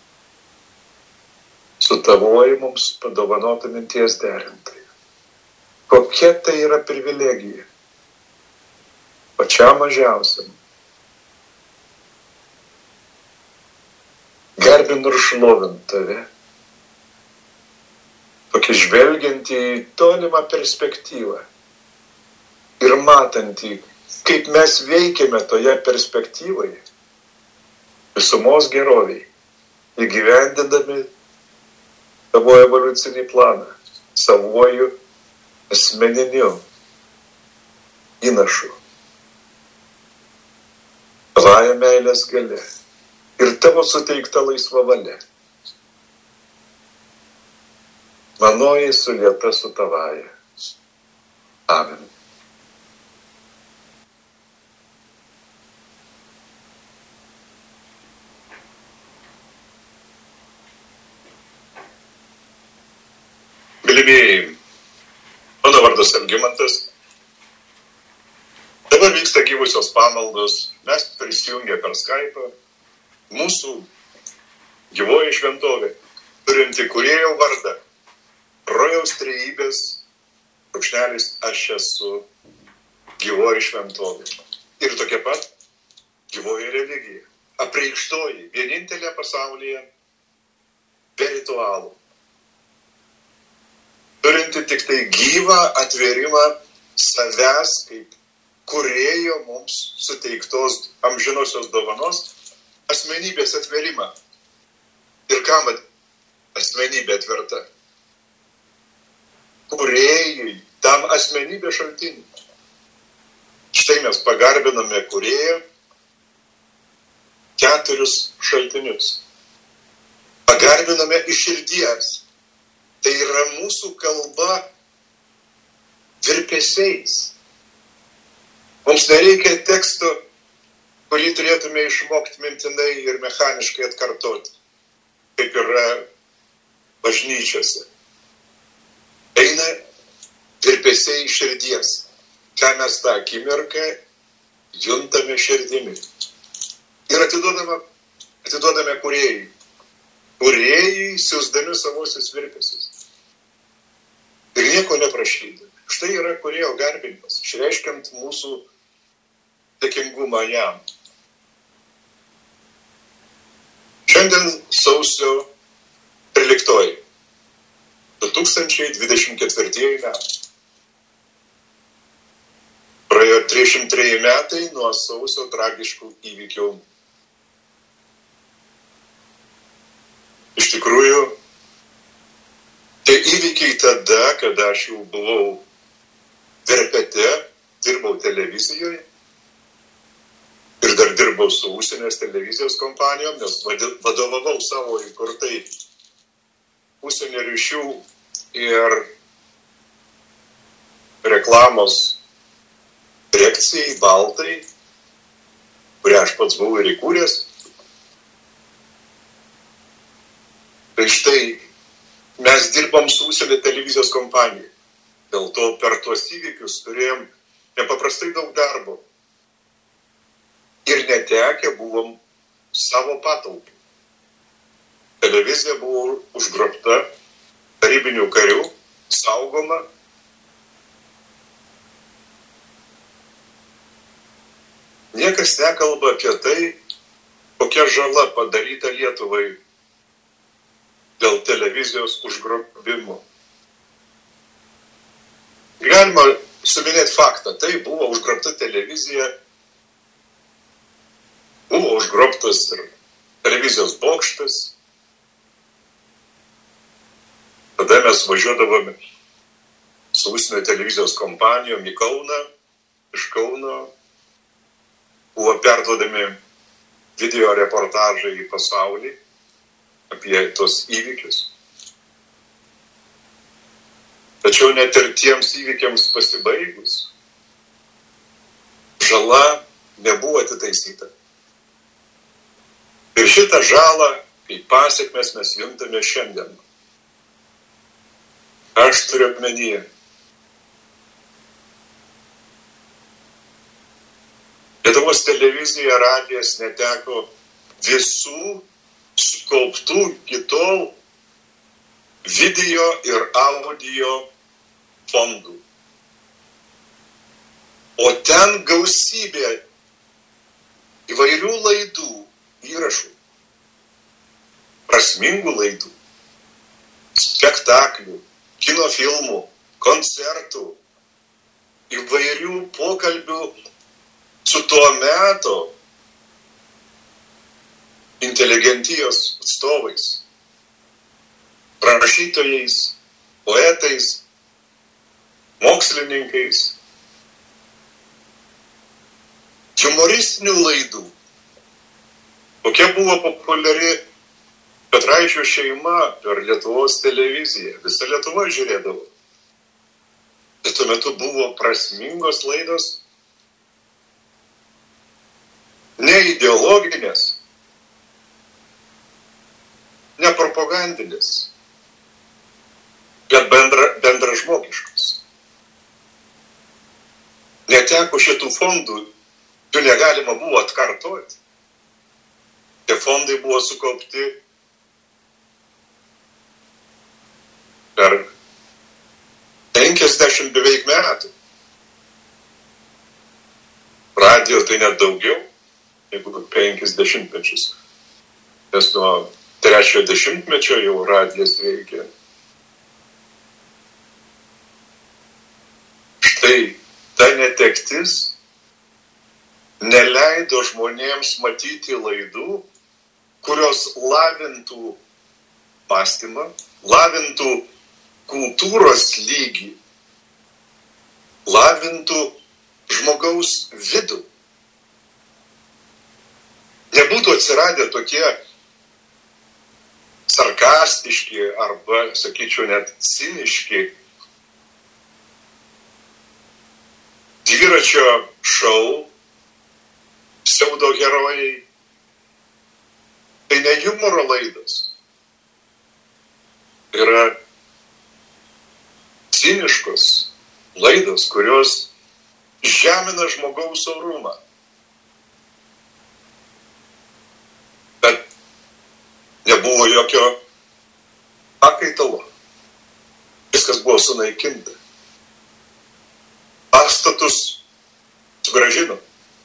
su tavoji mums padovanotų minties derintai. Kokia tai yra privilegija? Pačiam mažiausiam. Garbinu ir šlovinu tave, tokį žvelgiantį į tolimą perspektyvą ir matantį, kaip mes veikiame toje perspektyvoje, visumos geroviai, įgyvendindami tavo evoliucinį planą, savuoju asmeniniu įnašu. Tavąją meilės galia ir tavo suteikta laisva valia. Manoji sulieta su tavąja. Amen. Mylimieji, mano vardas Algimantas. Dabar vyksta gyvusios pamaldos, mes prisijungę per Skype'ą, mūsų gyvoji šventovė, turinti kūrėjo vardą, rojaus trejybės, brūkšnelis aš esu gyvoji šventovė. Ir tokia pat gyvoji religija, apreikštoji, vienintelė pasaulyje be ritualų, turinti tik tai gyvą atvėrimą savęs kaip kūrėjo mums suteiktos amžinosios dovanos asmenybės atvėrimą. Ir kam asmenybė atverta? Kūrėjui, tam asmenybės šaltiniui. Štai mes pagarbiname kūrėją 4 šaltinius. Pagarbiname iš širdies. tai yra mūsų kalba virpesiais. Mums nereikia teksto, kurį turėtume išmokti mintinai ir mechaniškai atkartoti, kaip yra bažnyčiose. Eina virpesiai širdies, ką mes tą akimirką juntame širdimi. Ir atiduodame kūrėjui. Kūrėjui siųsdami savosius virpesius. Ir nieko neprašydami. Štai yra kūrėjo garbinimas, išreiškiant mūsų dėkingumą jam. Šiandien sausio 13. 2024 metai. Praėjo 303 metai nuo sausio tragiškų įvykių. Iš tikrųjų, tie įvykiai tada, kada aš jau buvau verpete, dirbau televizijoje ir dar dirbau su užsienės televizijos kompanijom, nes vadovavau savo įkurtai užsienio ryšių ir reklamos direkcijai Baltai, kurią aš pats buvau ir įkūręs. Tai štai mes dirbam su užsienio televizijos kompanija. Dėl to per tuos įvykius turėjom nepaprastai daug darbo. Ir netekę buvom savo patalpų. Televizija buvo užgrobta tarybinių karių, saugoma. Niekas nekalba apie tai, kokia žala padaryta Lietuvai dėl televizijos užgrobimo. Galima suminėti faktą, tai buvo užgrobta televizija, buvo užgrobtas ir televizijos bokštas. Tada mes važiuodavome su užsienio televizijos kompanijom į Kauną, iš Kauno buvo perduodami video reportažai į pasaulį apie tos įvykius. Tačiau net ir tiems įvykiams pasibaigus, žala nebuvo atitaisyta. Ir šitą žalą, kaip pasekmes, mes juntame šiandien. Aš turiu omenyje. Lietuvos televizija, radijas neteko visų sukauptų iki tol video ir audio fondų. O ten gausybė įvairių laidų, įrašų, prasmingų laidų, spektaklių, kino filmų, koncertų, įvairių pokalbių su tuo meto inteligentijos atstovais, rašytojais, poetais, mokslininkais, humoristinių laidų. Kokia buvo populiari Petraičio šeima per Lietuvos televiziją. Visa Lietuva žiūrėdavo. Ir tuo metu buvo prasmingos laidos, ne ideologinės, ne propagandinės, bet bendražmogiškos. Neteko šitų fondų, jų negalima buvo atkartoti. Tie fondai buvo sukaupti per 50 beveik metų. Radio tai net daugiau, negu 50 mečius. Nes nuo 3 dešimtmečio jau radijas veikia. Štai ta netektis neleido žmonėms matyti laidų, kurios lavintų mąstymą, lavintų kultūros lygį, lavintų žmogaus vidų. Nebūtų atsiradę tokie sarkastiški arba, sakyčiau, net ciniški dviračio šou, pseudo herojai, tai ne humoro laidos. Tai yra ciniškos laidos, kurios žemina žmogaus orumą. Bet nebuvo jokio pakaitalo. Viskas buvo sunaikinta. Pastatus sugrąžino.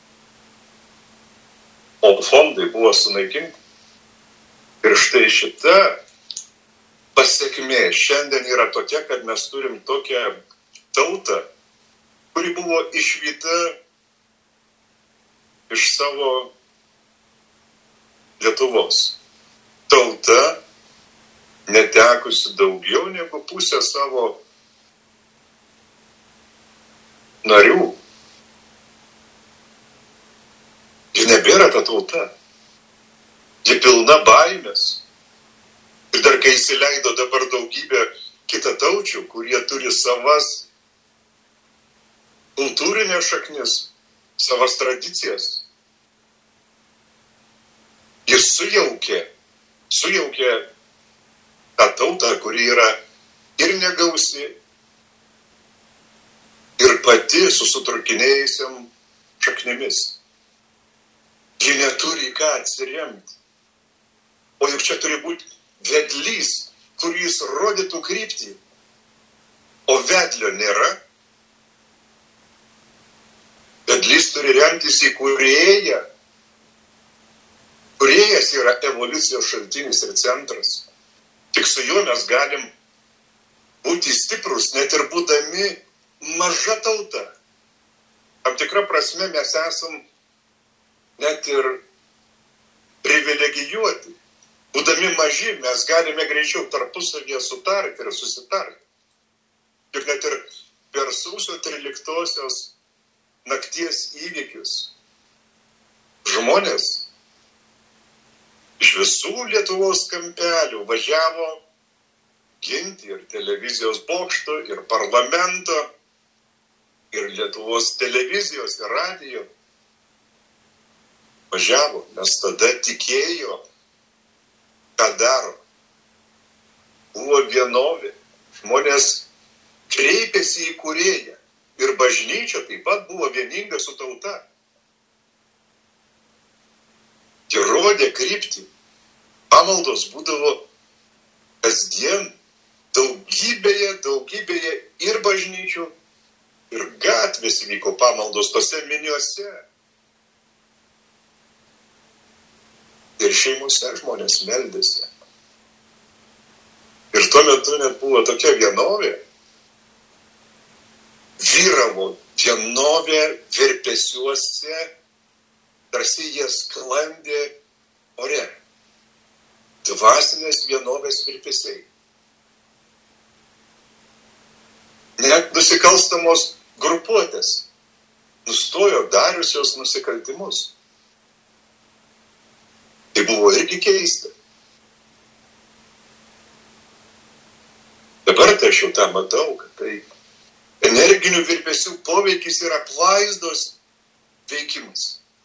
O fondai buvo sunaikinti. Ir štai šita pasekmė šiandien yra tokia, kad mes turim tokią tautą, kuri buvo išvyta iš savo Lietuvos. Tauta netekusi daugiau negu pusę savo narių. Ji nebėra ta tauta. Ji pilna baimės. Ir dar kai įsileido dabar daugybę kitataučių, kurie turi savas kultūrinės šaknis, savas tradicijas, jis sujaukė tą tautą, kuri yra ir negausi, ir pati su sutrukinėjusiam šaknimis. Ji neturi ką atsiremti. O juk čia turi būti vedlys, kuris rodytų kryptį. O vedlio nėra. Vedlys turi remtis į kūrėją. Kūrėjas yra evoliucijos šaltinis ir centras. Tik su juo mes galim būti stiprus, net ir būdami maža tauta. Tam tikra prasme mes esam net ir privilegijuoti. Būdami maži, mes galime greičiau tarpusavyje sutarti ir susitarti. Juk net ir per sausio 13-osios nakties įvykius žmonės iš visų Lietuvos kampelių važiavo ginti ir televizijos bokšto, ir parlamento, ir Lietuvos televizijos, ir radijo. Važiavo, nes tada tikėjo, ką daro. Buvo vienovė. Žmonės kreipėsi į kūrėją. Ir bažnyčia taip pat buvo vieninga su tauta. Jie rodė kryptį. Pamaldos būdavo kasdien daugybėje ir bažnyčių, ir gatvės vyko pamaldos tose miniuose. Ir šeimose žmonės meldėsi. Ir tuo metu net buvo tokia vienovė. Vyravo vienovė virpesiuose, tarsi jie sklandė ore. Dvasinės vienovės virpesiai. Net nusikalstamos grupuotės nustojo dariusios nusikaltimus. Tai buvo irgi keista. Dabar tai aš jau tą matau, kad tai energinių virpesių poveikis yra apvaizdos veikimas.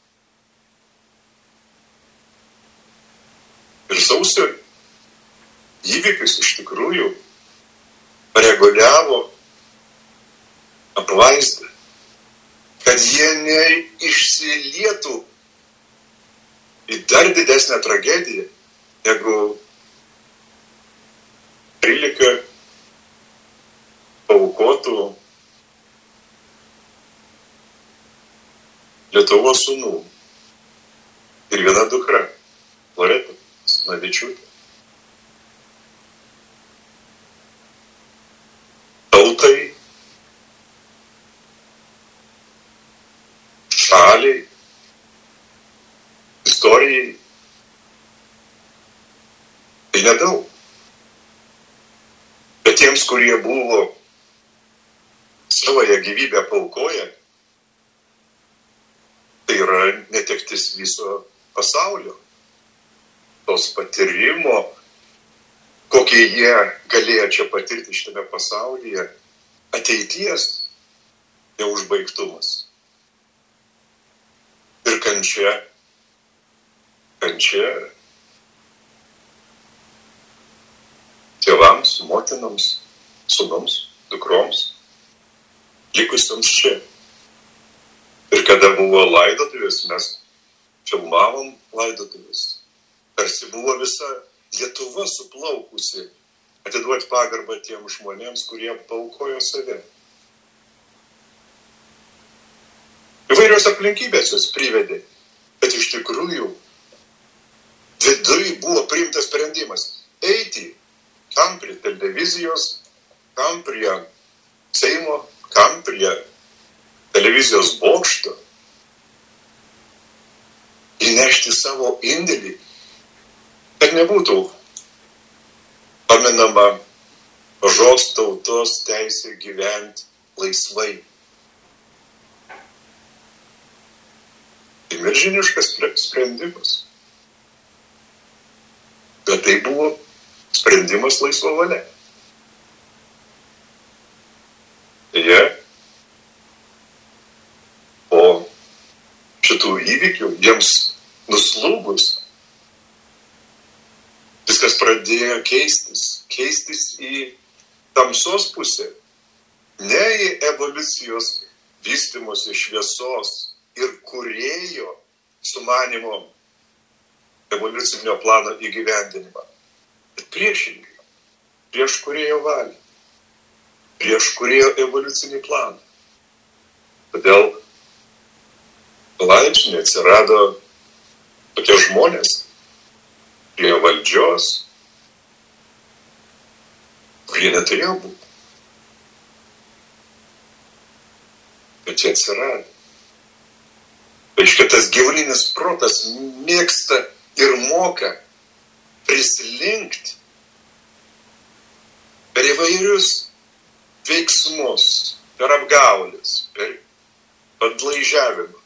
Ir sausio įvykius iš tikrųjų reguliavo apvaizdą, kad jie neišsilietų į dar didesnę tragediją, negu 13 paaukotų Lietuvos sūnų ir viena dukra, Loreta Snavičiūtė. Tautai, šaliai, istorijai. Tai nedaug. Bet tiems, kurie buvo savoje gyvybę paaukoję, tai yra netektis viso pasaulio. Tos patyrimo kokie jie galėjo čia patirti šitame pasaulyje, ateities neužbaigtumas. Ir kančia tėvams, motinoms, sūnums, dukroms, likusiams čia. Ir kada buvo laidotuvės, mes filmavom laidotuvės. Tarsi buvo visa Lietuva suplaukusi atiduoti pagarbą tiem žmonėms, kurie paaukojo save. Įvairios aplinkybės jos privedė, bet iš tikrųjų viduj buvo priimtas sprendimas eiti kam prie televizijos, kam prie Seimo, kam prie televizijos bokšto, įnešti savo indėlį, kad nebūtų paminama mažos tautos teisė gyventi laisvai. Tai milžiniškas sprendimas. Bet tai buvo sprendimas laisva valia. Jie po šitų įvykių jiems nuslūgus viskas pradėjo keistis į tamsos pusę, ne į evoliucijos vystymosi šviesos ir kūrėjo sumanymo evoliucinio plano įgyvendinimą, bet priešingai, prieš kūrėjo valią, prieš kūrėjo evoliucinį planą. Todėl palaipsniui atsirado tokie žmonės prie valdžios, kurie neturėjo būti. Bet čia atsirado. Aiškia, tas gyvulinis protas mėgsta ir moka prislinkti per įvairius veiksmus, per apgaulės, per padlaižiavimą.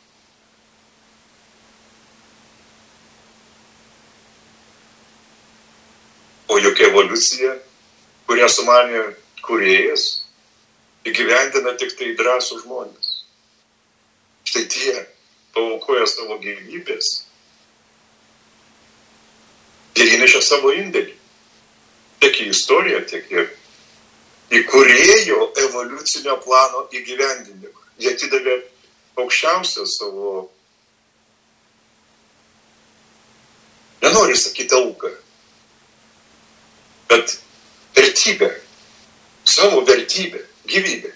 O juk evoliucija, kurią sumanė kūrėjas, įgyvendina tik tai drąsų žmonės. Štai tie paaukoja savo gyvybės ir įnešė savo indėlį. Tiek į istoriją, tiek ir į kūrėjo evoliucinio plano įgyvendinimą. Jie atidavė aukščiausią savo, nenoriu sakyti auką, bet vertybę, savo vertybę, gyvybę,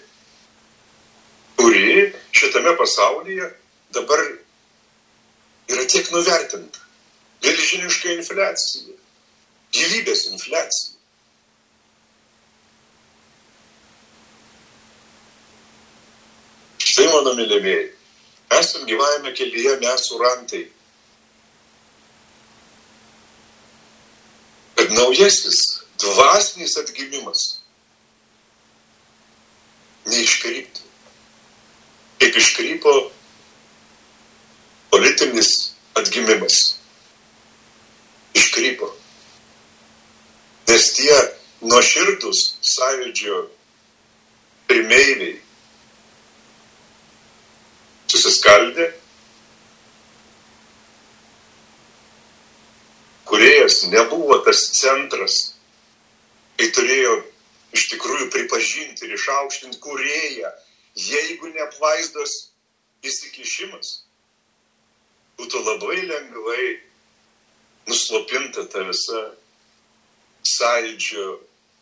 kuri šitame pasaulyje dabar yra tiek nuvertinta. Milžiniška infliacija, gyvybės infliacija. Štai, mano mylimieji, esam gyvajame kelyje mes surantai, kad naujasis dvasinis atgimimas neiškryptų, kaip iškrypo politinis atgimimas. Iškrypo. Nes tie nuoširdūs sąjūdžio pirmeiviai susiskaldė, kūrėjas nebuvo tas centras, kai turėjo iš tikrųjų pripažinti ir išaukštinti kūrėją, jeigu ne apvaizdos įsikišimas, būtų labai lengvai nuslopinta ta visa sąjūdžio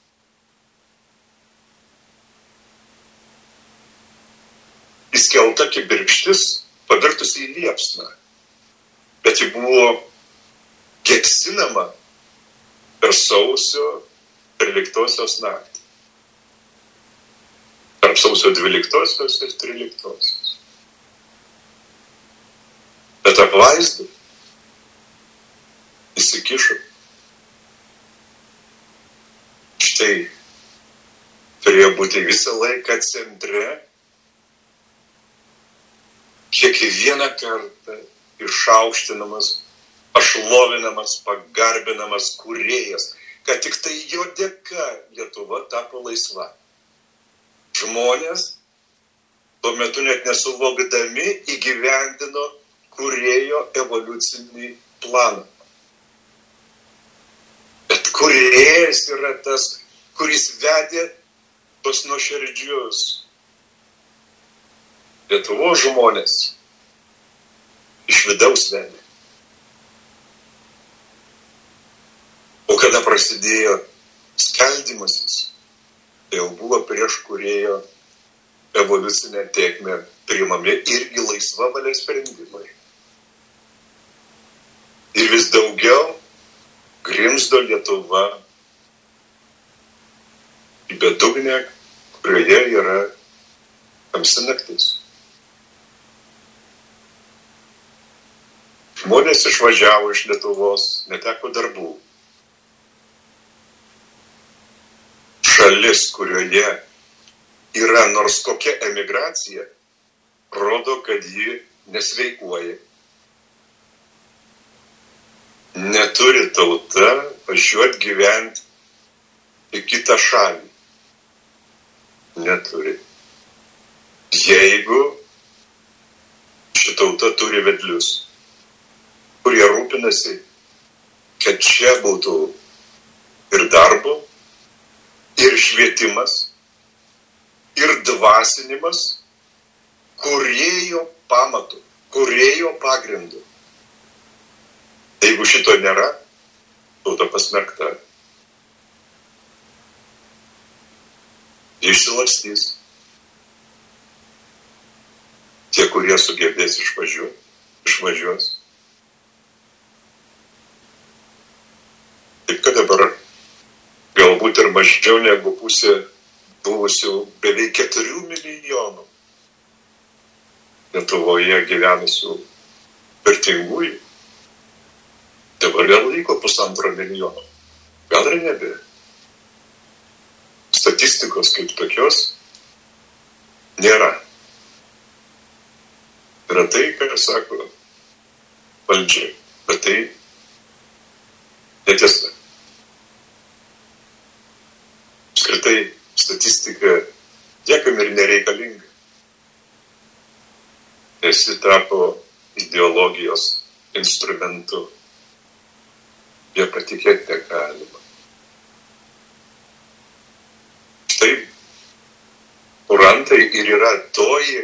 įskelta kibirkštis, pavirtusi į liepsną. Bet ji buvo gesinama per sausio 13 naktį. Tarp sausio 12 ir 13. Bet apvaizdu įsikišo. Štai turėjo būti visą laiką centre, kiekvieną kartą išaukštinamas, pašlovinamas, pagarbinamas kūrėjas, kad tik tai jo dėka Lietuva tapo laisva. Žmonės tuo metu net nesuvokdami įgyvendino kūrėjo evoliucinį planą. Bet kūrėjas yra tas, kuris vedė tos nuoširdžius Lietuvos žmonės iš vidaus vedė. O kada prasidėjo skaldymasis, tai jau buvo prieš kūrėjo evoliucinę tėkmę priimami irgi laisva valia sprendimai. Ir vis daugiau grimzdo Lietuva į bedugnę, kurioje yra tamsi naktis. Žmonės išvažiavo iš Lietuvos, neteko darbų. Šalis, kurioje yra nors kokia emigracija, rodo, kad ji nesveikuoja. Neturi tauta važiuoti gyventi į kitą šalį. Neturi. Jeigu ši tauta turi vedlius, kurie rūpinasi, kad čia būtų ir darbo, ir švietimas, ir dvasinimas, kūrėjo pamatų, kūrėjo pagrindų. Jeigu šito nėra, tauta pasmerkta. Išsilakstys. Tie, kurie sugebės išvažiuos. Taip kad dabar galbūt ir mažiau negu pusė buvusių beveik 4 milijonų Lietuvoje gyvenusių vertingųjų. Dabar vėl liko 1,5 milijono. Gal ir nebe. Statistikos kaip tokios nėra. Yra tai, ką sako valdžia, bet tai netiesa. Apskritai statistika niekam ir nereikalinga. Nes ji tapo ideologijos instrumentu. Jie patikėti negalima. Štai kurantai ir yra toji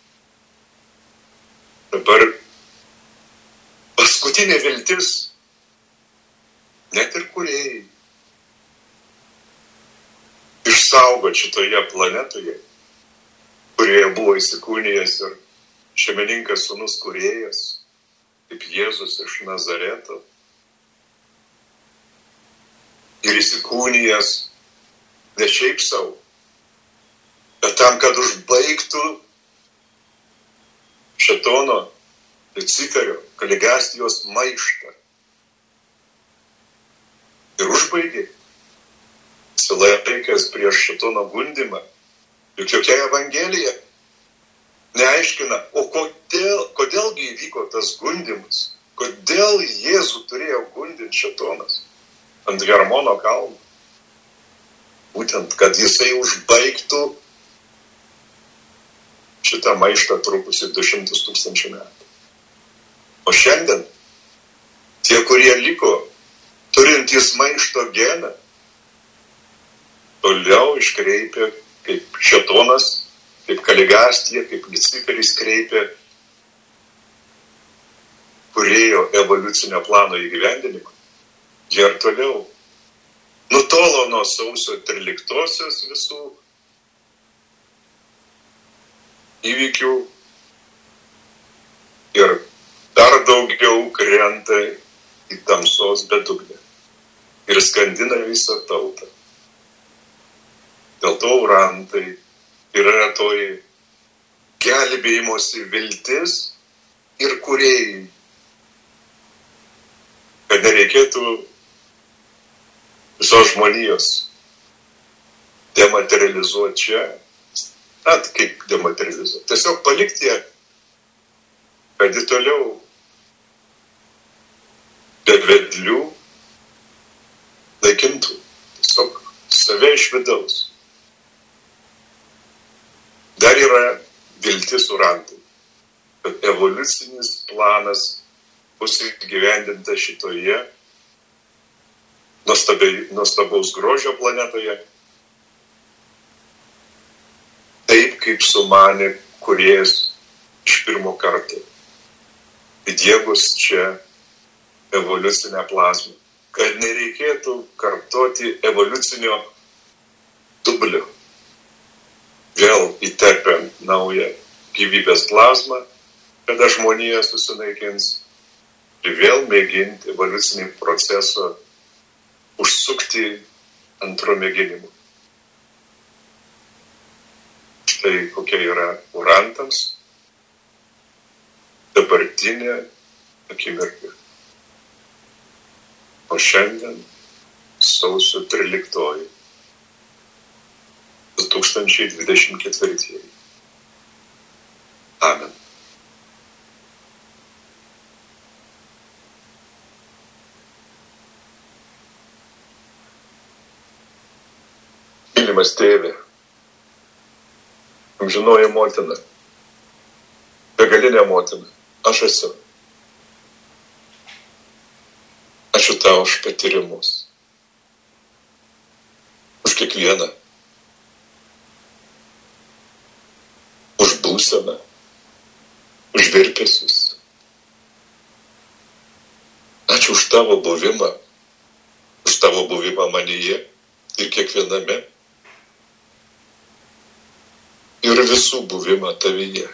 dabar paskutinė viltis, net ir kūrėjai, išsaugoti šitoje planetoje, kurioje buvo įsikūnijęs ir šeimininkas sūnus kūrėjas, kaip Jėzus iš Nazareto, ir įsikūnijęs ne šiaip savo, bet tam, kad užbaigtų šėtono, Luciferio, Kaligastijos maištą. Ir užbaigė, silaikęs prieš šėtono gundimą, juk jokia evangelija neaiškina, o kodėlgi įvyko tas gundimas, kodėl Jėzų turėjo gundinti šėtonas ant Hermono kalno. Būtent, kad jisai užbaigtų šitą maištą trukusį 200 000 metų. O šiandien tie, kurie liko, turintys maišto geną, toliau iškreipia, kaip šėtonas, kaip Kaligastija, kaip Luciferis kreipia kūrėjo evoliucinio plano įgyvendinimą. Jie ir toliau nutolo nuo sausio 13-osios visų įvykių ir dar daugiau krenta į tamsos bedugnę ir skandina visą tautą. Dėl to urantai yra toji gelbėjimosi viltis ir kūrėjai, kad nereikėtų visos žmonijos dematerializuoti čia. Net kaip dematerializuoti. Tiesiog palikti ją, kad ji toliau be vedlių naikintų. save iš vidaus. Dar yra viltis Urantui, kad evoliucinis planas bus įgyvendintas šitoje nuostabaus grožio planetoje, taip kaip sumanė kūrėjas iš pirmo karto, įdiegus čia evoliucinę plazmą, kad nereikėtų kartoti evoliucinio dublio, vėl įterpiant naują gyvybės plazmą, kada žmonija susinaikins ir vėl mėginti evoliucinį procesą užsukti antro mėginimu. Štai kokia yra Urantams dabartinė akimirka. O šiandien sausio 13, 2024. Amen. Mylimas tėve, amžinoji motina, begalinė motina, aš esu. Ačiū tau už patyrimus, už kiekvieną, už būseną, už virpesius. Ačiū už tavo buvimą manyje ir kiekviename ir visų buvimą tavyje.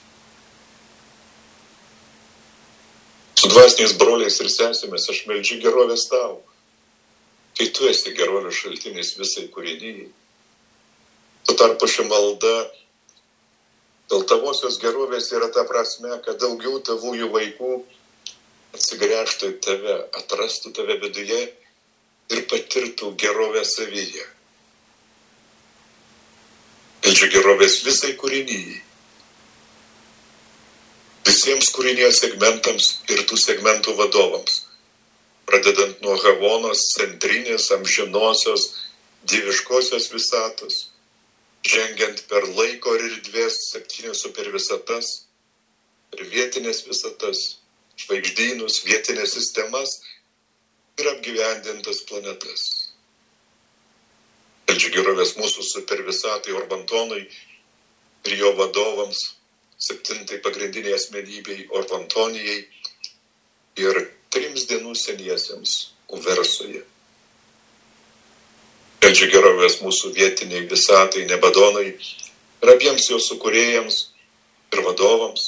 Su dvasiniais broliais ir sesėmis aš meldžiu gerovės tau, kai tu esi gerovės šaltinis visai kūrinijai. Tuo tarpu ši malda dėl tavosios gerovės yra ta prasme, kad daugiau tavųjų vaikų atsigręžtų į tave, atrastų tave viduje ir patirtų gerovę savyje. Meldžiu gerovės visai kūrinijai. Visiems kūrinijos segmentams ir tų segmentų vadovams, pradedant nuo Havonos centrinės, amžinosios, dieviškosios visatos, žengiant per laiko ir erdvės 7 supervisatas, per vietinės visatas, žvaigždynus, vietinės sistemas ir apgyvendintas planetas. Meldžiu gerovės mūsų supervisatai Orbantonui ir jo vadovams, 7 pagrindiniai asmenybei Orbantonijai ir 3 dienų seniesiems Uversoje. Meldžiu gerovės mūsų vietiniai visatai Nebadonai ir abiems jos sukūrėjams ir vadovams,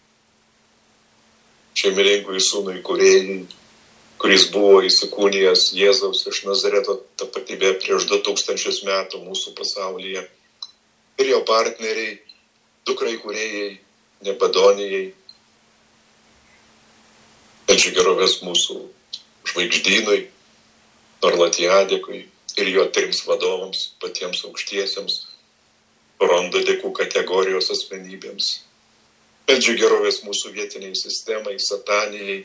šeimininkui sūnui kūrėjai, kuris buvo įsikūnijęs Jėzaus iš Nazareto tapatybė prieš 2000 metų mūsų pasaulyje, ir jo partneriai, dukrai kūrėjai, Nebadonijai. Meldžiu gerovės mūsų žvaigždynui, Norlatiadekui ir jo 3 vadovams, patiems aukštiesiems, Rondo dėkų kategorijos asmenybėms. Meldžiu gerovės mūsų vietiniai sistemai, Satanijai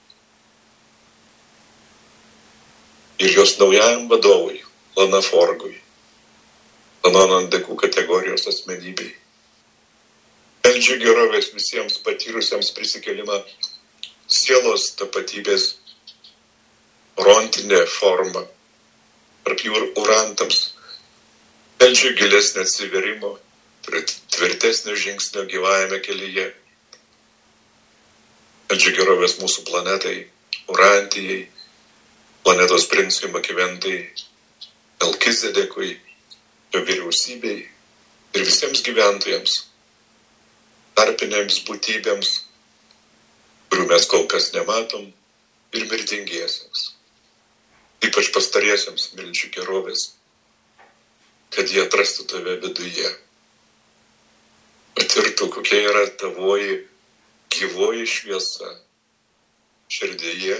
ir jos naujajam vadovui, Lanaforgui, Lanonon dėkų kategorijos asmenybei. Meldžiu gerovės visiems patyrusiems prisikėlimą sielos tapatybės rontinė forma, tarp jų Urantams. Meldžiu gilesnio atsiverimo, tvirtesnio žingsnio gyvajame kelyje. Meldžiu gerovės mūsų planetai, Urantijai, planetos princui Makiventai, Melkizedekui, jo vyriausybei ir visiems gyventojams, tarpinėms būtybėms, kurių mes kol kas nematom, ir mirtingiesiems. Ypač pastariesiems meldžiu gerovės, kad jie atrastų tave viduje. Patirtų, kokia yra tavoji gyvoji šviesa širdyje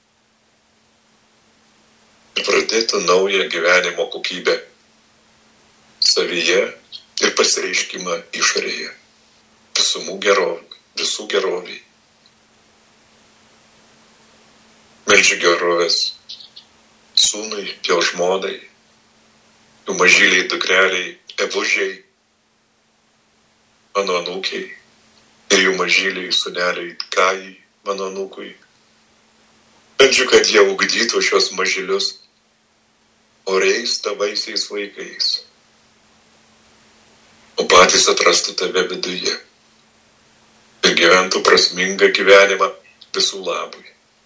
ir pradėtų naują gyvenimo kokybę savyje ir pasireiškimą išorėje. Visų geroviai. Meldžiu gerovės sūnui, jo žmonai, jų mažyliai dukreliai, evužiai, mano anūkiai, ir jų mažyliai sūneliai Kajai, mano anūkui. Meldžiu, kad jie ugdytų šios mažylius oriais tavaisiais vaikais, o patys atrastų tave viduje ir gyventų prasmingą gyvenimą visų labui.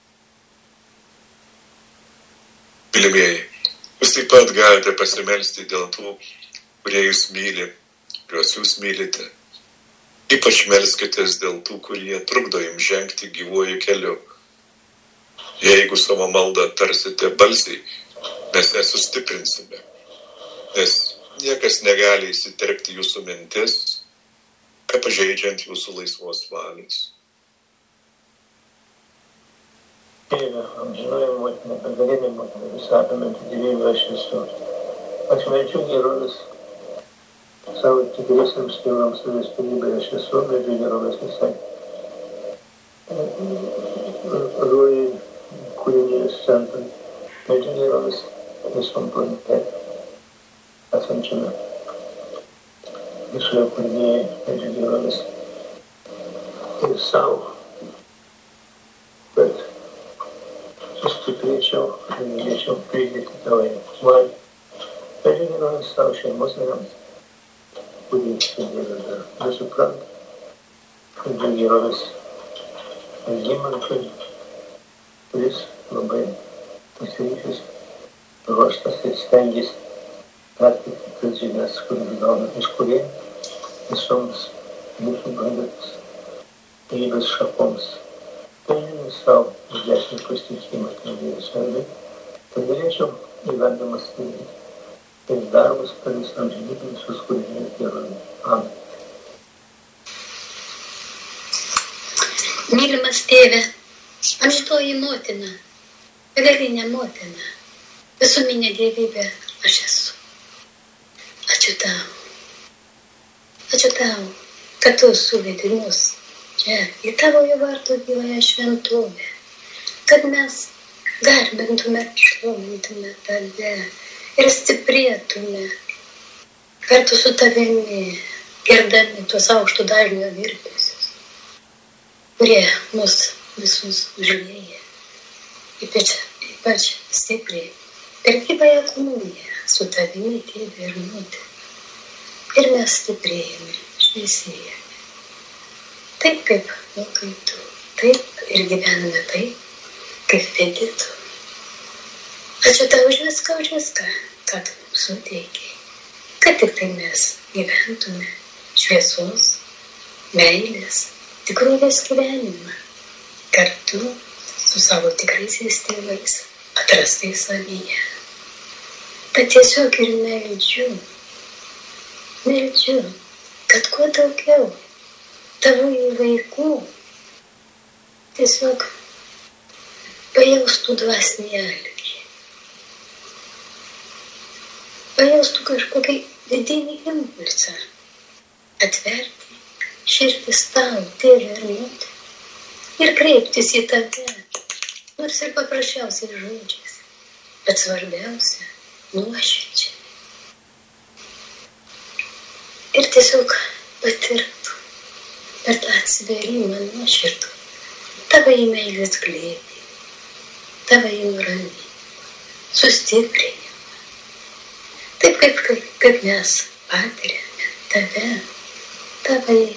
Mylimieji, jūs taip pat galite pasimelsti dėl tų, kurie jūs myli, kuriuos jūs mylite. Ypač melskitės dėl tų, kurie trukdo jums žengti gyvuoju keliu. Jeigu savo maldą tarsite balsiai, mes ją sustiprinsime, nes niekas negali įsiterpti jūsų mintis, pažeidžiant jūsų laisvos valios. Tėve, amžinoji motina, begalinė motina, visą apimantį gyvybę aš esu. Aš meldžiu gerovės savo tikriesiams tėvams savęs pilybę aš esu, meldžiu gerovės visai. Rojai kūrinijos centrui, meldžiu gerovės visom planete esančiame. Visoje kūrinėje meldžiu gerovės ir savo, bet sustiprėčiau ir galėčiau pildyti tavo valią. Meldžiu gerovės savo šeimos nariams, kurie šiandien dar nesupranta. Meldžiu gerovės Algimantui, kuris labai pasiryžęs, ruoštas ir stengiasi perteikti tas žinias, kurias gauna iš kūrėjų visoms mūsų brangios gyvybės šakoms. Meldžiu savo didesnį pasitikimą Tavimi svarbi, kad galėčiau gyvendamas ir darbus per visą amžinybę visus kūrinius gerovę. Amen. Mylimas tėve, amžinoji motina, begalinė motina, visuminė dievybė aš esu. Ačiū tau, kad tu suvedei mus čia į tavojo vardo gyvąją šventovę, kad mes garbintume, šlovintume tave ir stiprėtume kartu su tavimi, girdami tuos aukštų dažnio virpesius, kurie mus visus užlieja, ypač stipriai per gyvąją komuniją su tavimi, tėve ir motina. Ir mes stiprėjame, šviesėjame. Taip kaip mokai tu, taip ir gyvename taip, kaip vedi tu. Ačiū tau už viską, ką tu mums suteikiai, kad tik tai mes gyventume šviesos, meilės, tikrovės gyvenimą, kartu su savo tikraisiais tėvais, atrastais savyje. Tad tiesiog ir meldžiu, kad kuo daugiau tavųjų vaikų tiesiog pajaustų dvasinį alkį, pajaustų kažkokį vidinį impulsą, atverti širdis tau, tėve ir motina, ir kreiptis į tave, nors ir paprasčiausiais žodžiais, bet svarbiausia, nuoširdžiai. Ir tiesiog patirtų per tą atsivėrimą nuoširdų tavąjį meilės glėbį, tavąjį nuramį, sustiprinimą. Taip kaip mes patiriame tave, tavąjį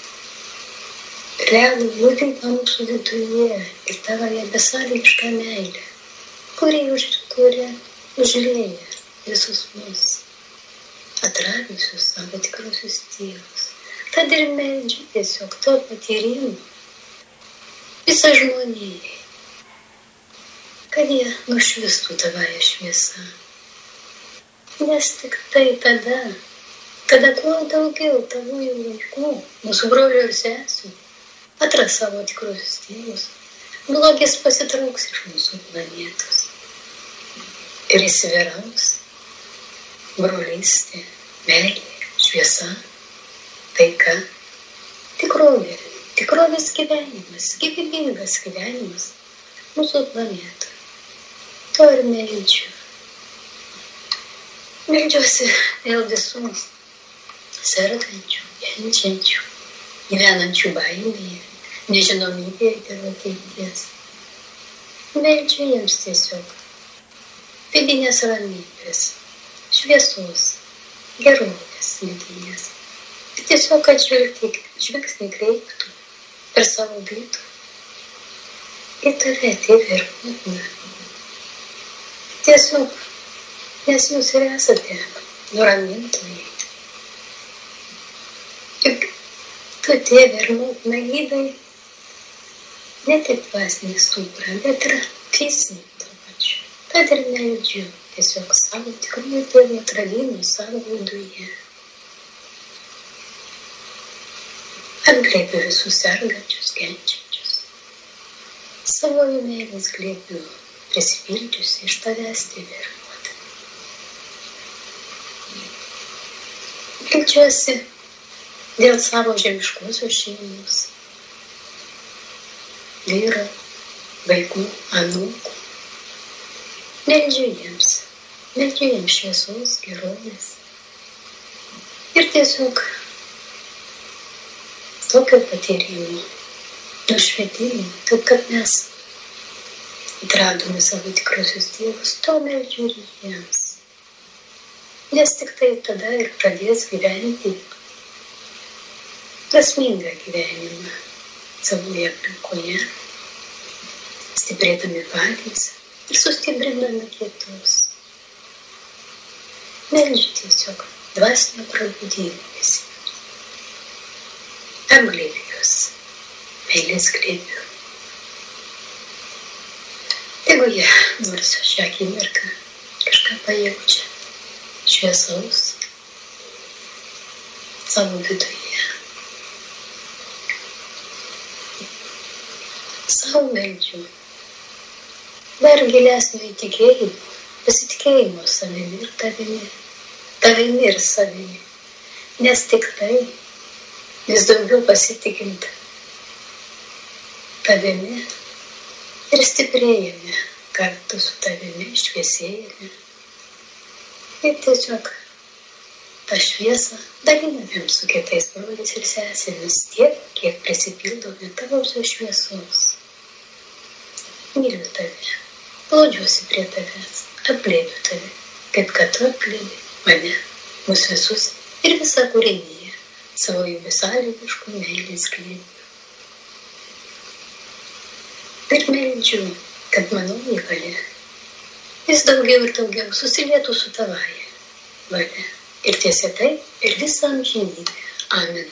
realų buvimą mūsų viduje ir tavąją besąlygišką meilę, kuri užlieja visus mus, atradusius savo tikruosius tėvus. Tad ir meldžiu tiesiog to patyrimo visą žmonijai, kad jie nušvistų tavąją šviesą. Nes tik tai tada, kada kuo daugiau tavųjų vaikų, mūsų brolių ir sesių, atras savo tikruosius tėvus, blogis pasitrauks iš mūsų planetos ir įsivyraus brolystė, meilė, šviesa, taika, tikrovė, tikrovės gyvenimas, gyvybingas gyvenimas mūsų planetoje. To ir meldžiu. Meldžiuosi dėl visų sergančių, kenčiančių, gyvenančių baimėje, nežinomybėje dėl ateities. Meldžiu jiems tiesiog vidinės ramybės, šviesos, gerovės vidinės. Ir tiesiog, kad žvilgsnį kreiptų per savo vidų į tave, Tėve ir Motina. Tiesiog, nes jūs ir esate nuramintojai. Juk tu, Tėve ir Motina, gydai ne tik dvasinį stuburą, bet ir fizinį tuo pačiu. Tad ir meldžiu tiesiog savo tikrųjų Tėvo atradimų savo viduje. Atglėbiu visus sergančius, kenčiančius. Savoju meilės glėbiu prisipildžiusi iš tavęs, Tėve ir Motina. Meldžiuosi dėl savo žemiškosios šeimos, vyro, vaikų, anūkų. Meldžiu jiems šviesos, gerovės. Ir tiesiog tokio patyrimo, nušvietimo, taip kad mes atradome savo tikrosius tėvus, to meldžiu ir jiems. Nes tik tai tada ir pradės gyventi prasmingą gyvenimą savoje aplinkoje, stiprėdami patys ir sustiprindami kitus. Meldžiu tiesiog dvasinio prabudimo visi. Apglėbius, meilės glėbiu. Tegu jie nors šią akimirką kažką pajaučia šviesaus savo viduje. Savo meldžiu dar gilesnio įtikėjimo, pasitikėjimo savimi ir tavimi ir savimi. Nes tik tai vis daugiau pasitikint tavimi ir stiprėjame kartu su tavimi, šviesėjame. Ir tiesiog tą šviesą dalinamėm su kitais broliais ir sesėmis tiek, kiek prisipildome tavosios šviesos. Myliu tave, glaudžiuosi prie tavęs, apglėbiu tave, kaip kad tu apglėbi mane, mus visus ir visą kūriniją savo jų besąlygiškų meilės glėbiu. Ir meldžiu, kad manoji valia vis daugiau ir daugiau susilietų su tavaja valia. Ir tiesa tai ir visą amžinybę. Amen.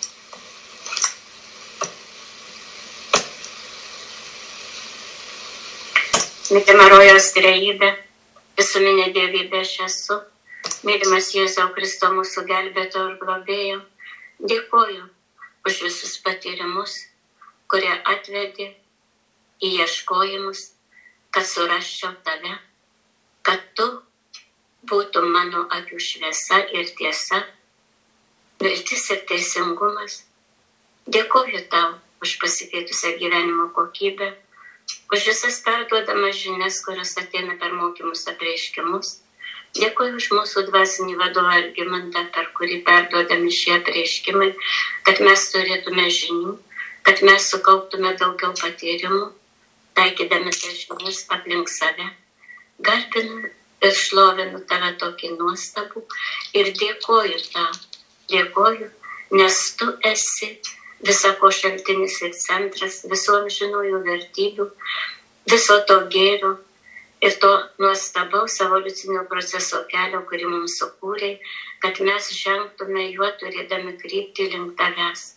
Mylima rojaus trejybė, visuminė dievybė aš esu, mylimas Jėzau Kristo mūsų gelbėtojo ir globėjo, dėkoju už visus patyrimus, kurie atvedė į ieškojimus, kad surasčiau tave, kad tu būtum mano akių šviesa ir tiesa, viltis ir teisingumas. Dėkoju tau už pasikeitusią gyvenimo kokybę, už visas perduodamas žinias, kurios ateina per mokymus apreiškimus. Dėkoju už mūsų dvasinį vadovą Algimantą, per kurį perduodami šie apreiškimai, kad mes turėtume žinių, kad mes sukauptume daugiau patyrimų, taikydami tas žinias aplink save. Garbinu ir šlovinu tave tokį nuostabų ir dėkoju tau. Dėkoju, nes tu esi visako šaltinis ir centras, viso amžinųjų vertybių, viso to gėrio ir to nuostabaus evoliucinio proceso kelio, kurį mums sukūrė, kad mes žengtume juo turėdami kryptį link tavęs.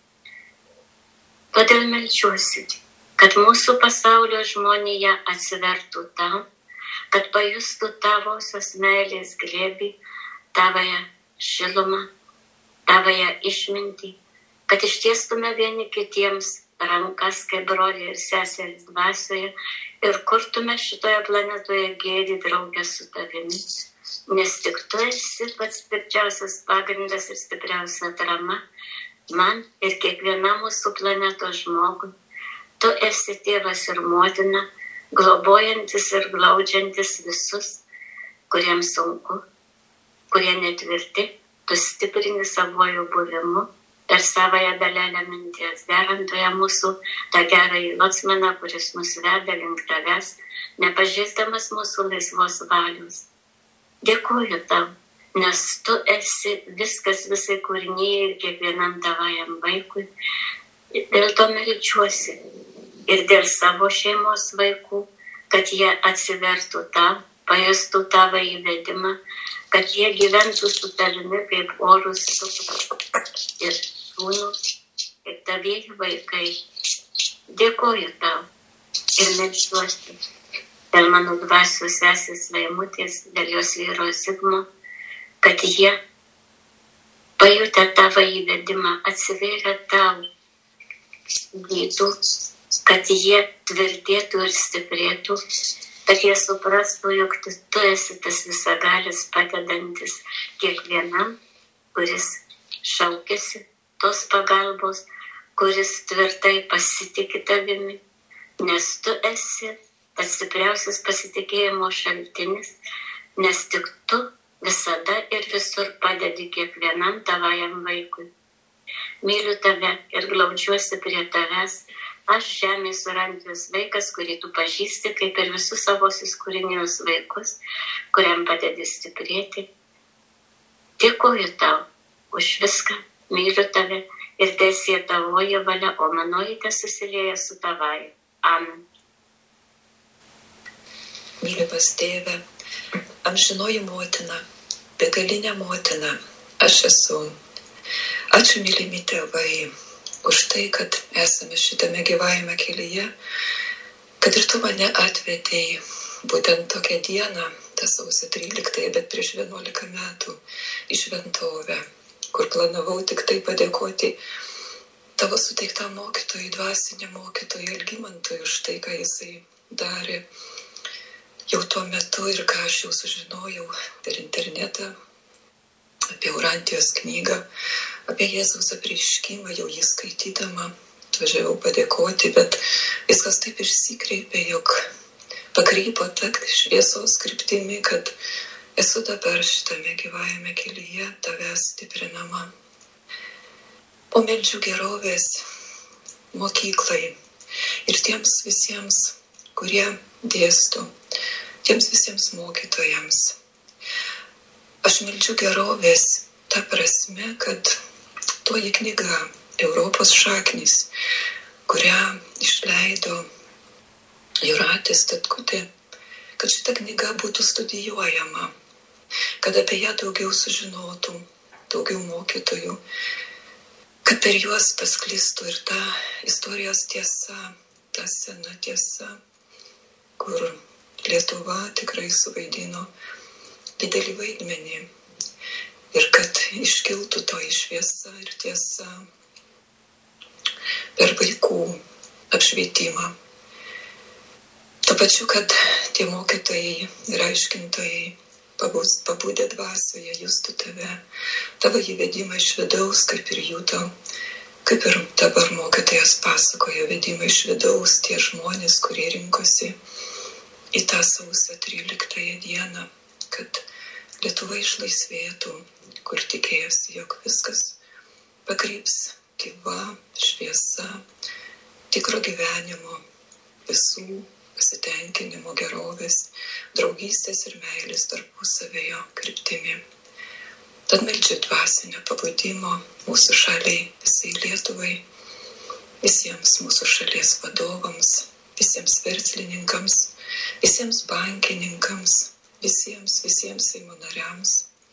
Todėl meldžiuosi, kad mūsų pasaulio žmonija atsivertų tau, kad pajustų tavosios meilės glėbį, tavąją šilumą, tavąją išmintį, kad ištiestume vieni kitiems rankas kaip broliai ir seserys dvasioje ir kurtume šitoje planetoje gėrį draugę su tavimi, nes tik tu esi pats tvirčiausias pagrindas ir stipriausia atrama man ir kiekvienam mūsų planetos žmogui. Tu esi tėvas ir motina, globojantis ir glaudžiantis visus, kuriems sunku, kurie netvirti, tu stiprini savojo buvimu per savąją dalelę minties, derantoje mūsų tą gerąjį locmaną, kuris mus veda link tavęs, nepažįstamas mūsų laisvos valios. Dėkuoju tau, nes tu esi viskas visai kūrinyje ir kiekvienam tavajam vaikui. Dėl to meldžiuosi ir dėl savo šeimos vaikų, kad jie atsivertų tau, pajustų tavo įvedimą, kad jie gyventų su tavimi kaip orus ir sūnus, kaip tavieji vaikai. Dėkoju tau ir meldžiuosi dėl mano dvasios sesės Laimutės, dėl jos vyro Zigmo, kad jie pajutę tavo įvedimą atsivėrė tau gytų, kad jie tvirtėtų ir stiprėtų, kad jie suprastų, jog tu esi tas visagalis padedantis kiekvienam, kuris šaukėsi tos pagalbos, kuris tvirtai pasitiki tavimi, nes tu esi tas stipriausias pasitikėjimo šaltinis, nes tik tu visada ir visur padedi kiekvienam tavajam vaikui. Myliu tave ir glaudžiuosi prie tavęs. Aš žemės surantijos vaikas, kurį tu pažįsti, kaip ir visus savosius kūrinijos vaikus, kuriam padedi stiprėti. Dėkuoju tau už viską, myliu tave ir teesie tavoji valia, o manoji tesusilieja su tavai. Amen. Mylimas tėve, amžinoji motina, begalinė motina, aš esu. Ačiū, mylimi tėvai, už tai, kad esame šitame gyvajame kelyje, kad ir tu mane atvedei būtent tokią dieną, tą sausio 13, bet prieš 11 metų į šventovę, kur planavau tik tai padėkoti tavo suteiktam mokytojui, dvasiniam mokytojui Algimantui už tai, ką jisai darė jau tuo metu ir ką aš jau sužinojau per internetą apie Urantijos knygą, apie Jėzaus apreiškimą, jau jį skaitydama, atvažiavau padėkoti, bet viskas taip išsikreipė, jog pakrypo ta šviesos kryptimi, kad esu dabar šitame gyvajame kelyje tavęs stiprinama. O meldžiu gerovės mokyklai ir tiems visiems, kurie dėsto, tiems visiems mokytojams. Aš meldžiu gerovės ta prasme, kad toji knyga Europos šaknys, kurią išleido Jūratė Statkutė, kad šita knyga būtų studijuojama, kad apie ją daugiau sužinotų, daugiau mokytojų, kad per juos pasklistų ir ta istorijos tiesa, ta sena tiesa, kur Lietuva tikrai suvaidino didelį vaidmenį ir kad iškiltų toji šviesa ir tiesa per vaikų apšvietimą. Tuo pačiu, kad tie mokytojai ir aiškintojai pabūdę dvasioje justų tave, tavo įvedimą iš vidaus, kaip ir juto, kaip ir dabar mokytojas pasakojo vedimą iš vidaus, tie žmonės, kurie rinkosi į tą sausio 13 dieną, kad Lietuva išlaisvėtų, kur tikėjosi, jog viskas pakryps gyva šviesa, tikro gyvenimo, visų pasitenkinimo, gerovės, draugystės ir meilės tarpusavio kryptimi. Tad meldžiu dvasinio pabudimo mūsų šaliai, visai Lietuvai, visiems mūsų šalies vadovams, visiems verslininkams, visiems bankininkams, visiems Seimo nariams,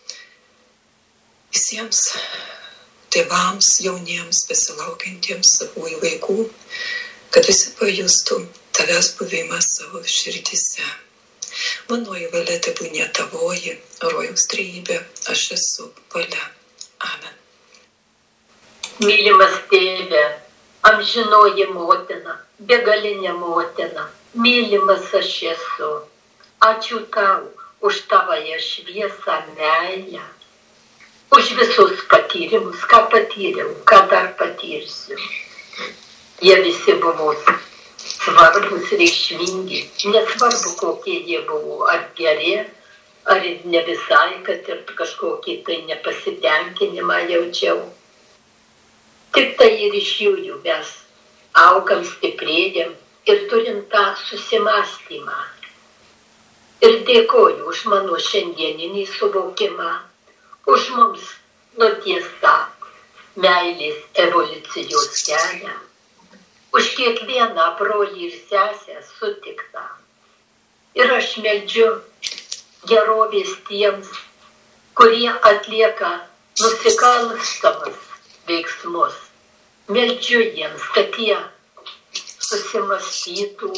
visiems tėvams, jauniems, besilaukiantiems savųjų vaikų, kad visi pajustų tavęs buvimą savo širdise. Manoji valia tebūnie tavoji, rojaus trejybė, aš esu valia. Amen. Mylimas tėve, amžinoji motina, begalinė motina, mylimas aš esu. Ačiū tau už tavąją šviesą, meilę, už visus patyrimus, ką patyriau, ką dar patirsiu. Jie visi buvo svarbus, reikšmingi, nesvarbu kokie jie buvo, ar geri, ar ne visai, kad ir kažkokį tai nepasitenkinimą jaučiau. Tik tai ir iš jų mes augam, stiprėjam ir turim tą susimąstymą. Ir dėkoju už mano šiandieninį suvokimą, už mums nutiestą meilės evoliucijos kelią, už kiekvieną brolį ir sesę sutiktą. Ir aš meldžiu gerovės tiems, kurie atlieka nusikalstamas veiksmus. Meldžiu jiems, kad jie susimąstytų,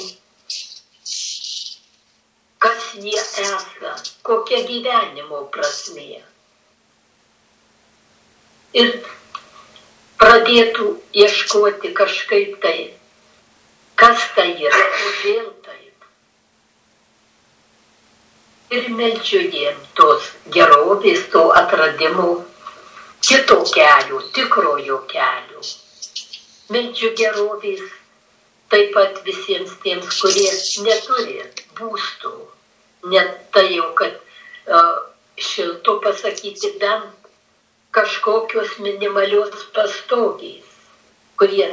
kas jie esą, kokia gyvenimo prasmė. Ir pradėtų ieškoti kažkaip tai, kas tai yra, kodėl taip. Ir meldžiu jiems tos gerovės, to atradimų, kito kelio, tikrojo kelio. Meldžiu gerovės taip pat visiems tiems, kurie neturi būstų. Net tai jau, kad šilto pasakyti, bent kažkokios minimalios pastogės, kurie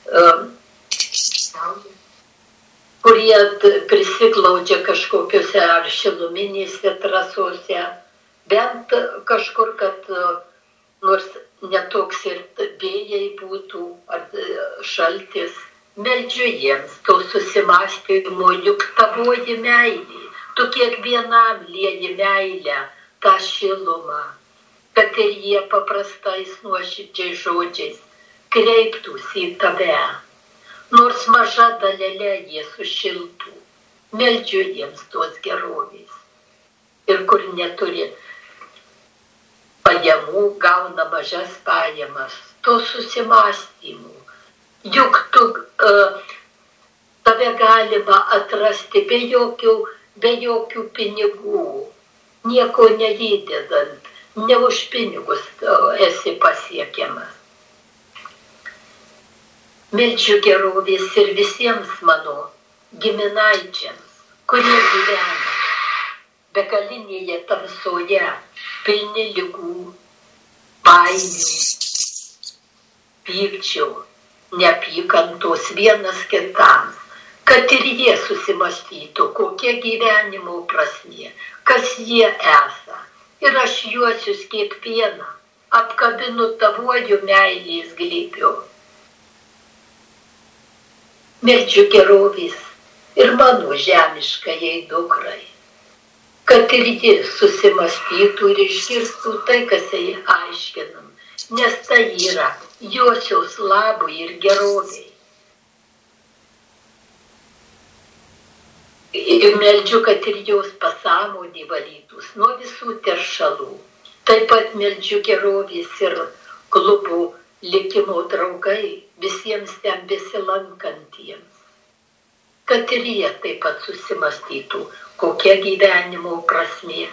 prisiglaudžia kažkokiuose ar šiluminėse trasose, bent kažkur, kad nors netoks ir vėjai būtų, ar šaltis, meldžiu jiems to susimąstymo, juk tavoji meilė, tu kiekvienam lieji meilę, tą šilumą, kad ir jie paprastais nuoširdžiais žodžiais kreiptųsi į tave, nors maža dalelė jie sušiltų, meldžiu jiems tos gerovės. Ir kur neturi pajamų, gauna mažas pajamas, to susimąstymų. Juk tave galima atrasti be jokių pinigų, nieko neįdedant, ne už pinigus esi pasiekiamas. Meldžiu gerovės ir visiems mano giminaičiams, kurie gyvena begalinėje tamsoje, pilni ligų, baimių, pykčių, neapykantos vienas kitams, kad ir jie susimąstytų, kokia gyvenimo prasmė, kas jie esą. Ir aš juosius kiekvieną, apkabinu tavoju meilės glėbiu. Meldžiu gerovės ir mano žemiškajai dukrai, kad ir ji susimąstytų ir išgirstų tai, kas jai aiškinam, nes tai yra josios labui ir geroviai. Ir meldžiu, kad ir jos pasąmonė valytųs nuo visų teršalų. Taip pat meldžiu gerovės ir klubų likimo draugai visiems ten besilankantiems, kad ir jie taip pat susimąstytų, kokia gyvenimo prasmė.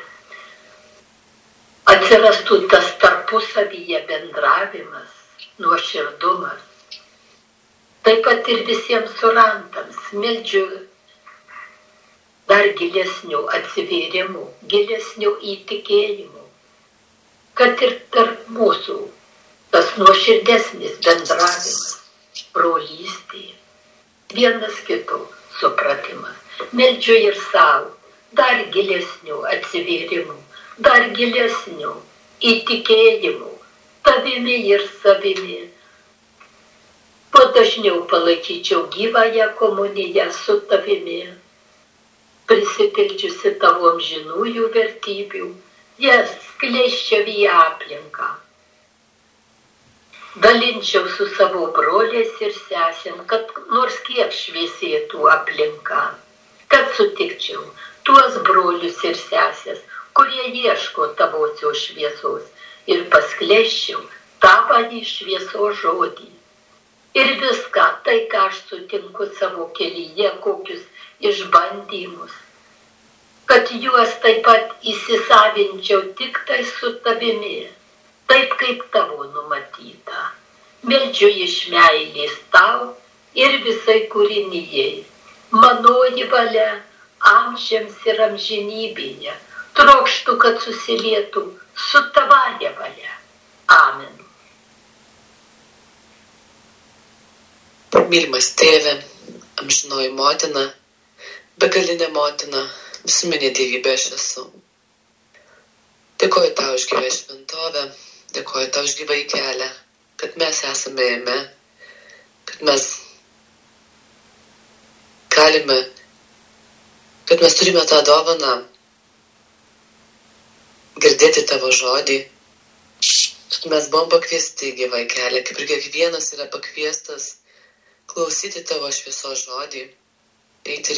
Atsirastų tas tarpusavyje bendravimas, nuoširdumas. Taip pat ir visiems surantams meldžiu dar gilesnių atsivėrimų, gilesnių įtikėjimų, kad ir tarp mūsų tas nuoširdesnis bendravimas, brolystė, vienas kito supratimas. Meldžiu ir savo dar gilesnių atsivėrimų, dar gilesnių įtikėjimų, tavimi ir savimi. Kuo dažniau palaikyčiau gyvąją komuniją su tavimi, prisipildžiusi tavo amžinųjų vertybių, jas skleisčiau į aplinką. Dalinčiau su savo broliais ir sesėm, kad nors kiek šviesėtų aplinka, kad sutikčiau tuos brolius ir sesės, kurie ieško tavosios šviesos, ir paskleisčiau tavąjį šviesos žodį. Ir viską, tai ką aš sutinku savo kelyje, kokius išbandymus, kad juos taip pat įsisavinčiau tik tai su tavimi, taip kaip tavo numatyta. Meldžiu iš meilės tau ir visai kūrinijai. Manoji valia amžiams ir amžinybėje, trokštų, kad susilietų su tavąja valia. Amen. Mylimas Tėve, amžinoji motina, begalinė motina, visuminė dievybė aš esu. Dėkoju tau už gyvą šventovę, dėkoju tau už gyvą kelią, kad mes esame jame, kad mes galime, kad mes turime tą dovaną girdėti tavo žodį, kad mes buvom pakviesti į gyvą kelią, kaip ir kiekvienas yra pakviestas klausyti tavo šviesos žodį, eiti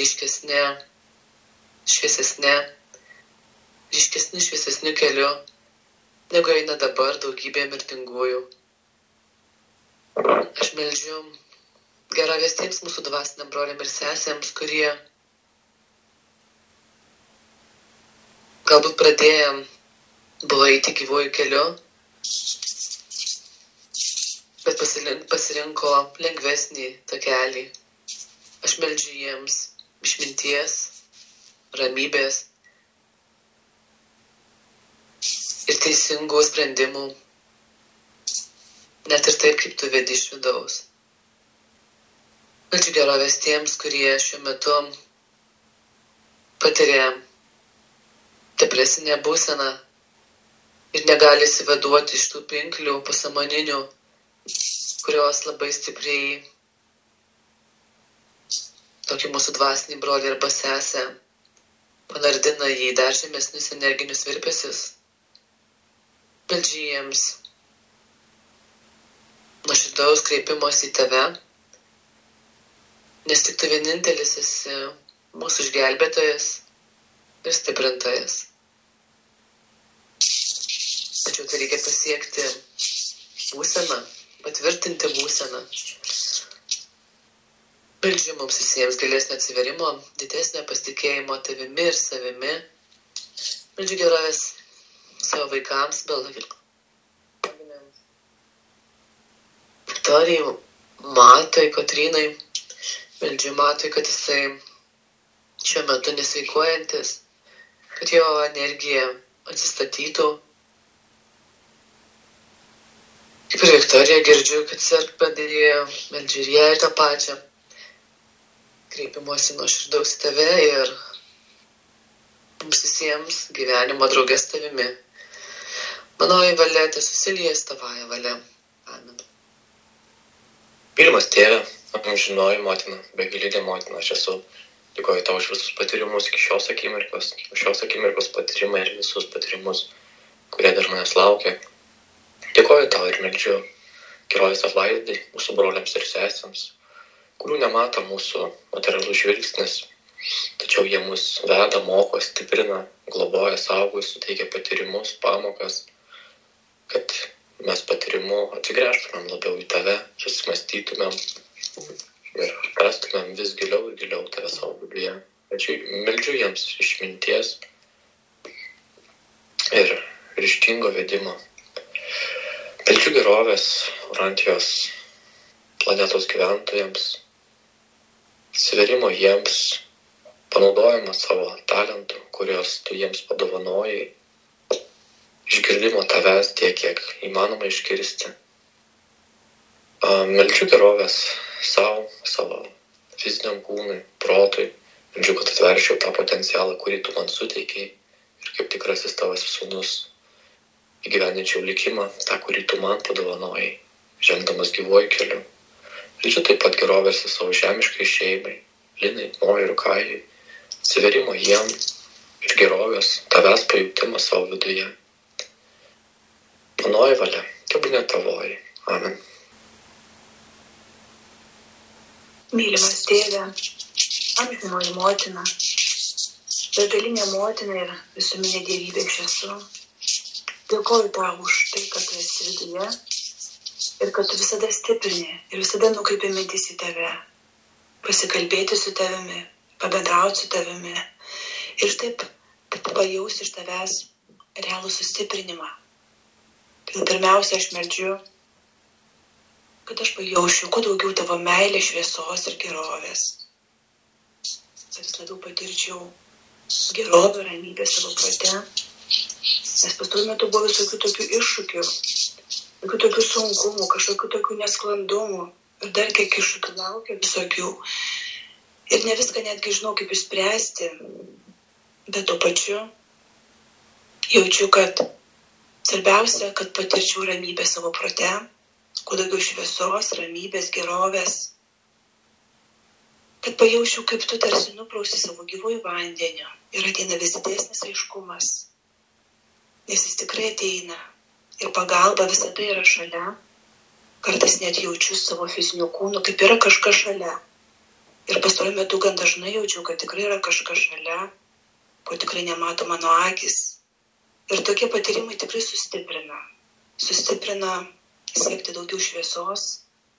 šviesesniu keliu, negu eina dabar daugybė mirtingųjų. Aš meldžiu gerovės tiems mūsų dvasiniam broliam ir sesėms, kurie galbūt pradėję buvo eiti gyvuoju keliu, bet pasirinko lengvesnį takelį. Aš meldžiu jiems išminties, ramybės ir teisingų sprendimų, net ir taip, kaip tu vedi iš vidaus. Meldžiu gerovės tiems, kurie šiuo metu patiria depresinę būseną ir negali įsivaduoti iš tų pinklių pasąmoninių, kurios labai stipriai tokį mūsų dvasinį brolį arba sesę panardina jį dar žemesnius energinius virpesius. Meldžiu jiems nuoširdaus kreipimosi į tave, nes tik tu vienintelis esi mūsų išgelbėtojas ir stiprintojas. Tačiau tai reikia pasiekti būseną, patvirtinti būseną. Meldžiu mums visiems gilesnio atsiverimo, didesnio pasitikėjimo tavimi ir savimi. Meldžiu gerovės savo vaikams, Viktorijai, Matui, Kotrynai. Meldžiu Matui, kad jisai šiuo metu nesveikuojantis, kad jo energija atsistatytų. Kaip ir Viktorija girdžiu, kad serg padėjo, meldžiu ir ją ir tą pačią. Kreipimuosi nuoširdaus į tave ir mums visiems gyvenimo draugės tavimi. Manoji valia tesusilies tavąja valia. Amen. Mylimas Tėve, amžinoji motina, begalinė motina, aš esu. Dėkoju tau už visus patyrimus iki šios akimirkos patyrimą ir visus patyrimus, kurie dar manęs laukia. Dėkoju tau ir meldžiu gerovės atlaidai mūsų broliams ir sesėms, kurių nemato mūsų materialus žvilgsnis, tačiau jie mus veda, moko, stiprina, globoja, saugoja, suteikia patyrimus, pamokas, kad mes patyrimu atsigręžtumėm labiau į tave, susimastytumėm ir rastumėm vis giliau ir giliau tave savo viduje. Meldžiu jiems išminties ir ryžtingo vedimo. Meldžiu gerovės Orantijos planetos gyventojams, atsiverimo jiems, panaudojimo savo talentų, kuriuos tu jiems padovanojai, išgirdimo tavęs tiek, kiek įmanoma išgirsti. Meldžiu gerovės savo fiziniam kūnui, protui. Meldžiu, kad atverčiau tą potencialą, kurį tu man suteikei ir kaip tikrasis tavasis sūnus įgyvendinčiau likimą, tą, kurį tu man padovanojai, žengdamas gyvuoju keliu. Meldžiu taip pat gerovės savo žemiškai šeimai, Linai, Mojai ir Kajai, atsiverimo jiem ir gerovės tavęs pajutimo savo viduje. Manoji valia, tebūnie tavoji. Amen. Mylimas Tėve, amžinoji motina, begalinė motina ir visuminė dievybė aš esu. Dėkoju tau už tai, kad tu esi viduje ir kad tu visada stiprini ir visada nukreipi mintis į tave, pasikalbėti su tavimi, pabendrauti su tavimi ir taip pajausti iš tavęs realų sustiprinimą. Tai pirmiausia, aš meldžiu, kad aš pajausčiau kuo daugiau tavo meilės, šviesos ir gerovės. Kad vis labiau patirčiau gerovę, ramybę savo prote. Nes pastaruoju metu buvo visokių tokių iššūkių, tokių tokių sunkumų, kažkokių tokių nesklandumų ir dar kiek iššūkių laukia visokių. Ir ne viską netgi žinau, kaip išspręsti, bet tuo pačiu jaučiu, kad svarbiausia, kad patirčiau ramybę savo prote, kuo daugiau šviesos, ramybės, gerovės, kad pajaučiau, kaip tu tarsi nuprausi savo gyvųjų vandeniu ir ateina vis didesnis aiškumas, nes jis tikrai ateina ir pagalba visada yra šalia, kartais net jaučiu savo fizinių kūnų, kaip yra kažkas šalia. Ir pastaruoju metu gan dažnai jaučiu, kad tikrai yra kažkas šalia, ko tikrai nemato mano akis. Ir tokie patyrimai tikrai sustiprina siekti daugiau šviesos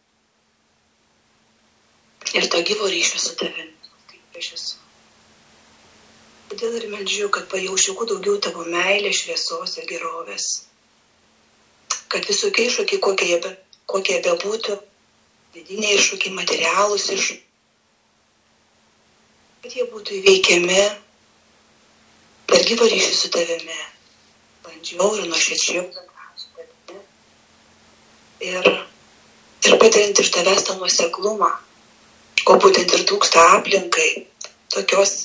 ir to gyvo ryšio su tavimi, kaip aš esu. Todėl ir meldžiu, kad pajaučiau kuo daugiau tavo meilės, šviesos ir gerovės. Kad visokie iššūkiai, kokie jie bebūtų, vidiniai iššūkiai, materialūs iššūkiai, kad jie būtų įveikiami per gyvą ryšį su tavimi, bandžiau ir nuoširdžiau su tavimi ir patiriant iš tavęs tą nuoseklumą, ko būtent ir trūksta aplinkai, tokios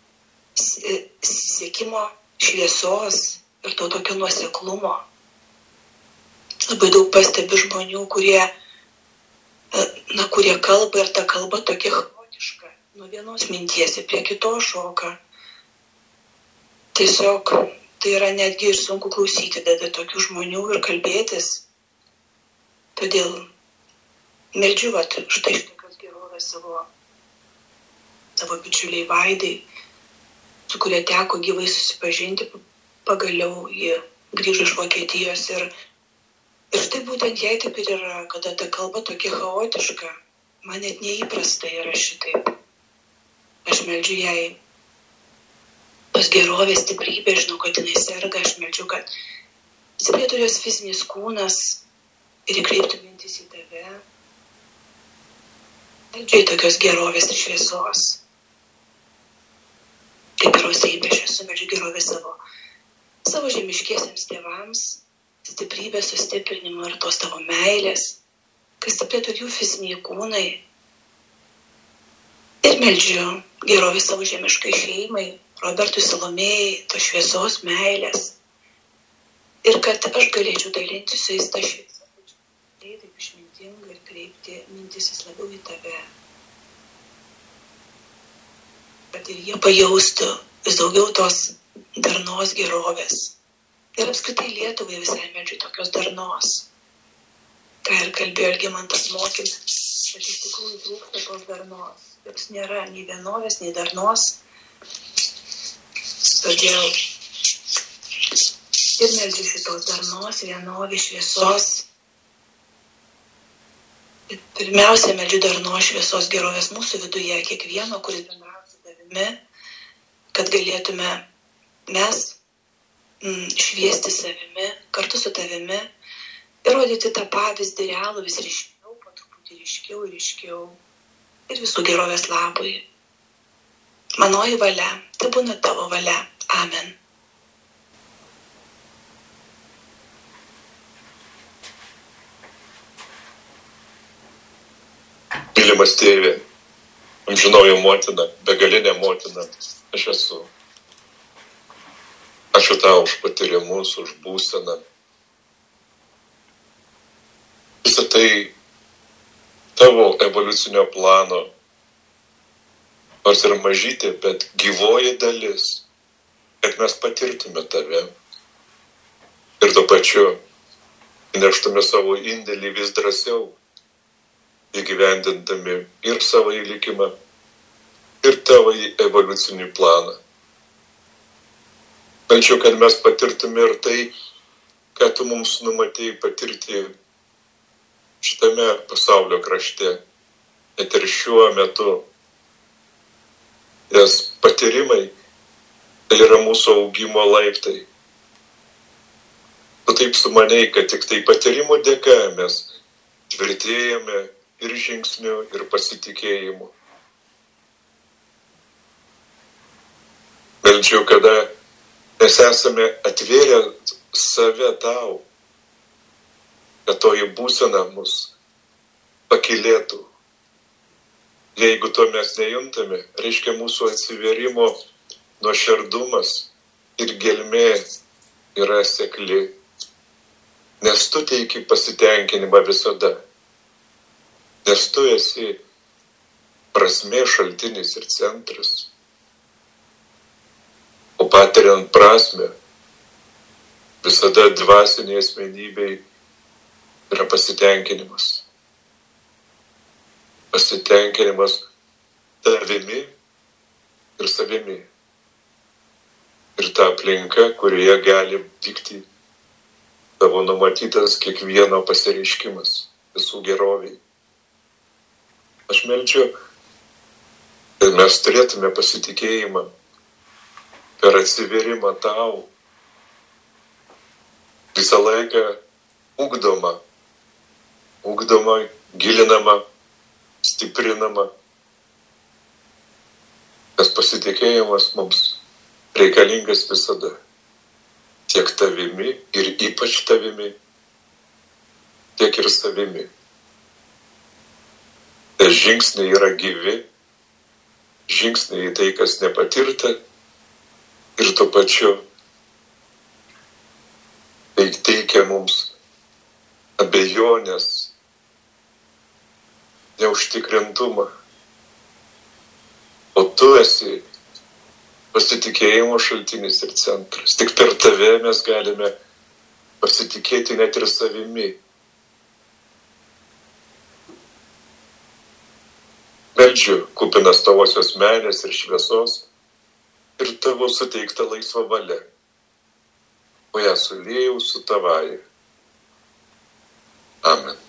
siekimo šviesos ir to tokio nuoseklumo. Labai daug pastebiu žmonių, kurie kalba ir ta kalba tokia chaotiška, nuo vienos minties prie kitos šoka. Tiesiog tai yra netgi ir sunku klausyti dėl tokių žmonių ir kalbėtis. Todėl meldžiu štai šitokios gerovės savo bičiuliai Vaidai, su kuria teko gyvai susipažinti, pagaliau ji grįžo iš Vokietijos ir štai būtent jai taip ir yra, kada ta kalba tokia chaotiška, man net neįprasta yra šitaip. Aš meldžiu jai tos gerovės stiprybė, žinau, kad jinai serga, aš meldžiu, kad stiprėtų jos fizinis kūnas ir įkreiptų mintis į tave. Meldžiu į tokios gerovės ir šviesos. Kaip ir Osėibė, aš esu meldžiu gerovės savo žemiškiesiems tėvams, stiprybės, sustiprinimo ir tos tavo meilės, kad stiprėtų jų fiziniai kūnai. Ir meldžiu gerovės savo žemiškai šeimai, Robertui, Salomėjai, tos šviesos meilės. Ir kad aš galėčiau dalinti su jais tą šviesą, taip išmintingai ir kreipti mintis vis labiau į tave. Kad ir jie pajaustų vis daugiau tos darnos gerovės. Ir apskritai Lietuvai visai meldžiu tokios darnos. Ką ir kalbėjo Algimantas mokymė, kad iš tikrųjų trūksta tos darnos. Jos nėra nei vienovės, nei darnos. Todėl ir meldžiu šitos darnos, vienovės, šviesos. Ir pirmiausia, meldžiu darnos, šviesos, gerovės mūsų viduje, kiekvieno, kuris bendrauja su tavimi, kad galėtume mes šviesti savimi, kartu su tavimi ir rodyti tą pavyzdį realų vis ryškiau, po truputį ryškiau ir visų gerovės labui. Manoji valia, tai būna tavo valia. Amen. Mylimas tėve, amžinoji motina, begalinė motina, aš esu. Ačiū tau už patyrimus, už būseną. Visą tai tavo evoliucinio plano, nors ir mažytė, bet gyvoji dalis, kad mes patirtume tave ir tuo pačiu neštume savo indėlį vis drąsiau, įgyvendindami ir savo įlikimą, ir tavo evoliucinį planą. Meldžiu, kad mes patirtume ir tai, ką tu mums numatėjai patirti šitame pasaulio krašte, net ir šiuo metu. Nes patyrimai tai yra mūsų augimo laiptai. Tu taip sumanei, kad tik tai patyrimo dėka mes tvirtėjame ir žingsniu, ir pasitikėjimu. Meldžiu, kada mes esame atvėrę save tau, kad toji būsena mus pakilėtų. Jeigu to mes nejuntame, reiškia mūsų atsivėrimo nuoširdumas ir gelmė yra sekli, nes tu teiki pasitenkinimą visada, nes tu esi prasmės šaltinis ir centras. O patiriant prasmę, visada dvasiniai asmenybei yra pasitenkinimas. Pasitenkinimas tavimi ir savimi. Ir ta aplinka, kurioje gali vykti tavo numatytas kiekvieno pasireiškimas visų geroviai. Aš meldžiu, kad mes turėtume pasitikėjimą per atsivėrimą tau, visą laiką ugdoma, gilinama, stiprinama. Tas pasitikėjimas mums reikalingas visada. Tiek tavimi ir ypač tavimi, tiek ir savimi. Tai žingsniai yra gyvi, žingsniai į tai, kas nepatirta, ir tuo pačiu tai teikia mums abejonės, neužtikrintumą. O tu esi pasitikėjimo šaltinis ir centras. Tik per tave mes galime pasitikėti net ir savimi. Meldžiu, kupinas tavosios meilės ir šviesos ir tavo suteikta laisva valia, o ją suliejau su tavąja. Amen.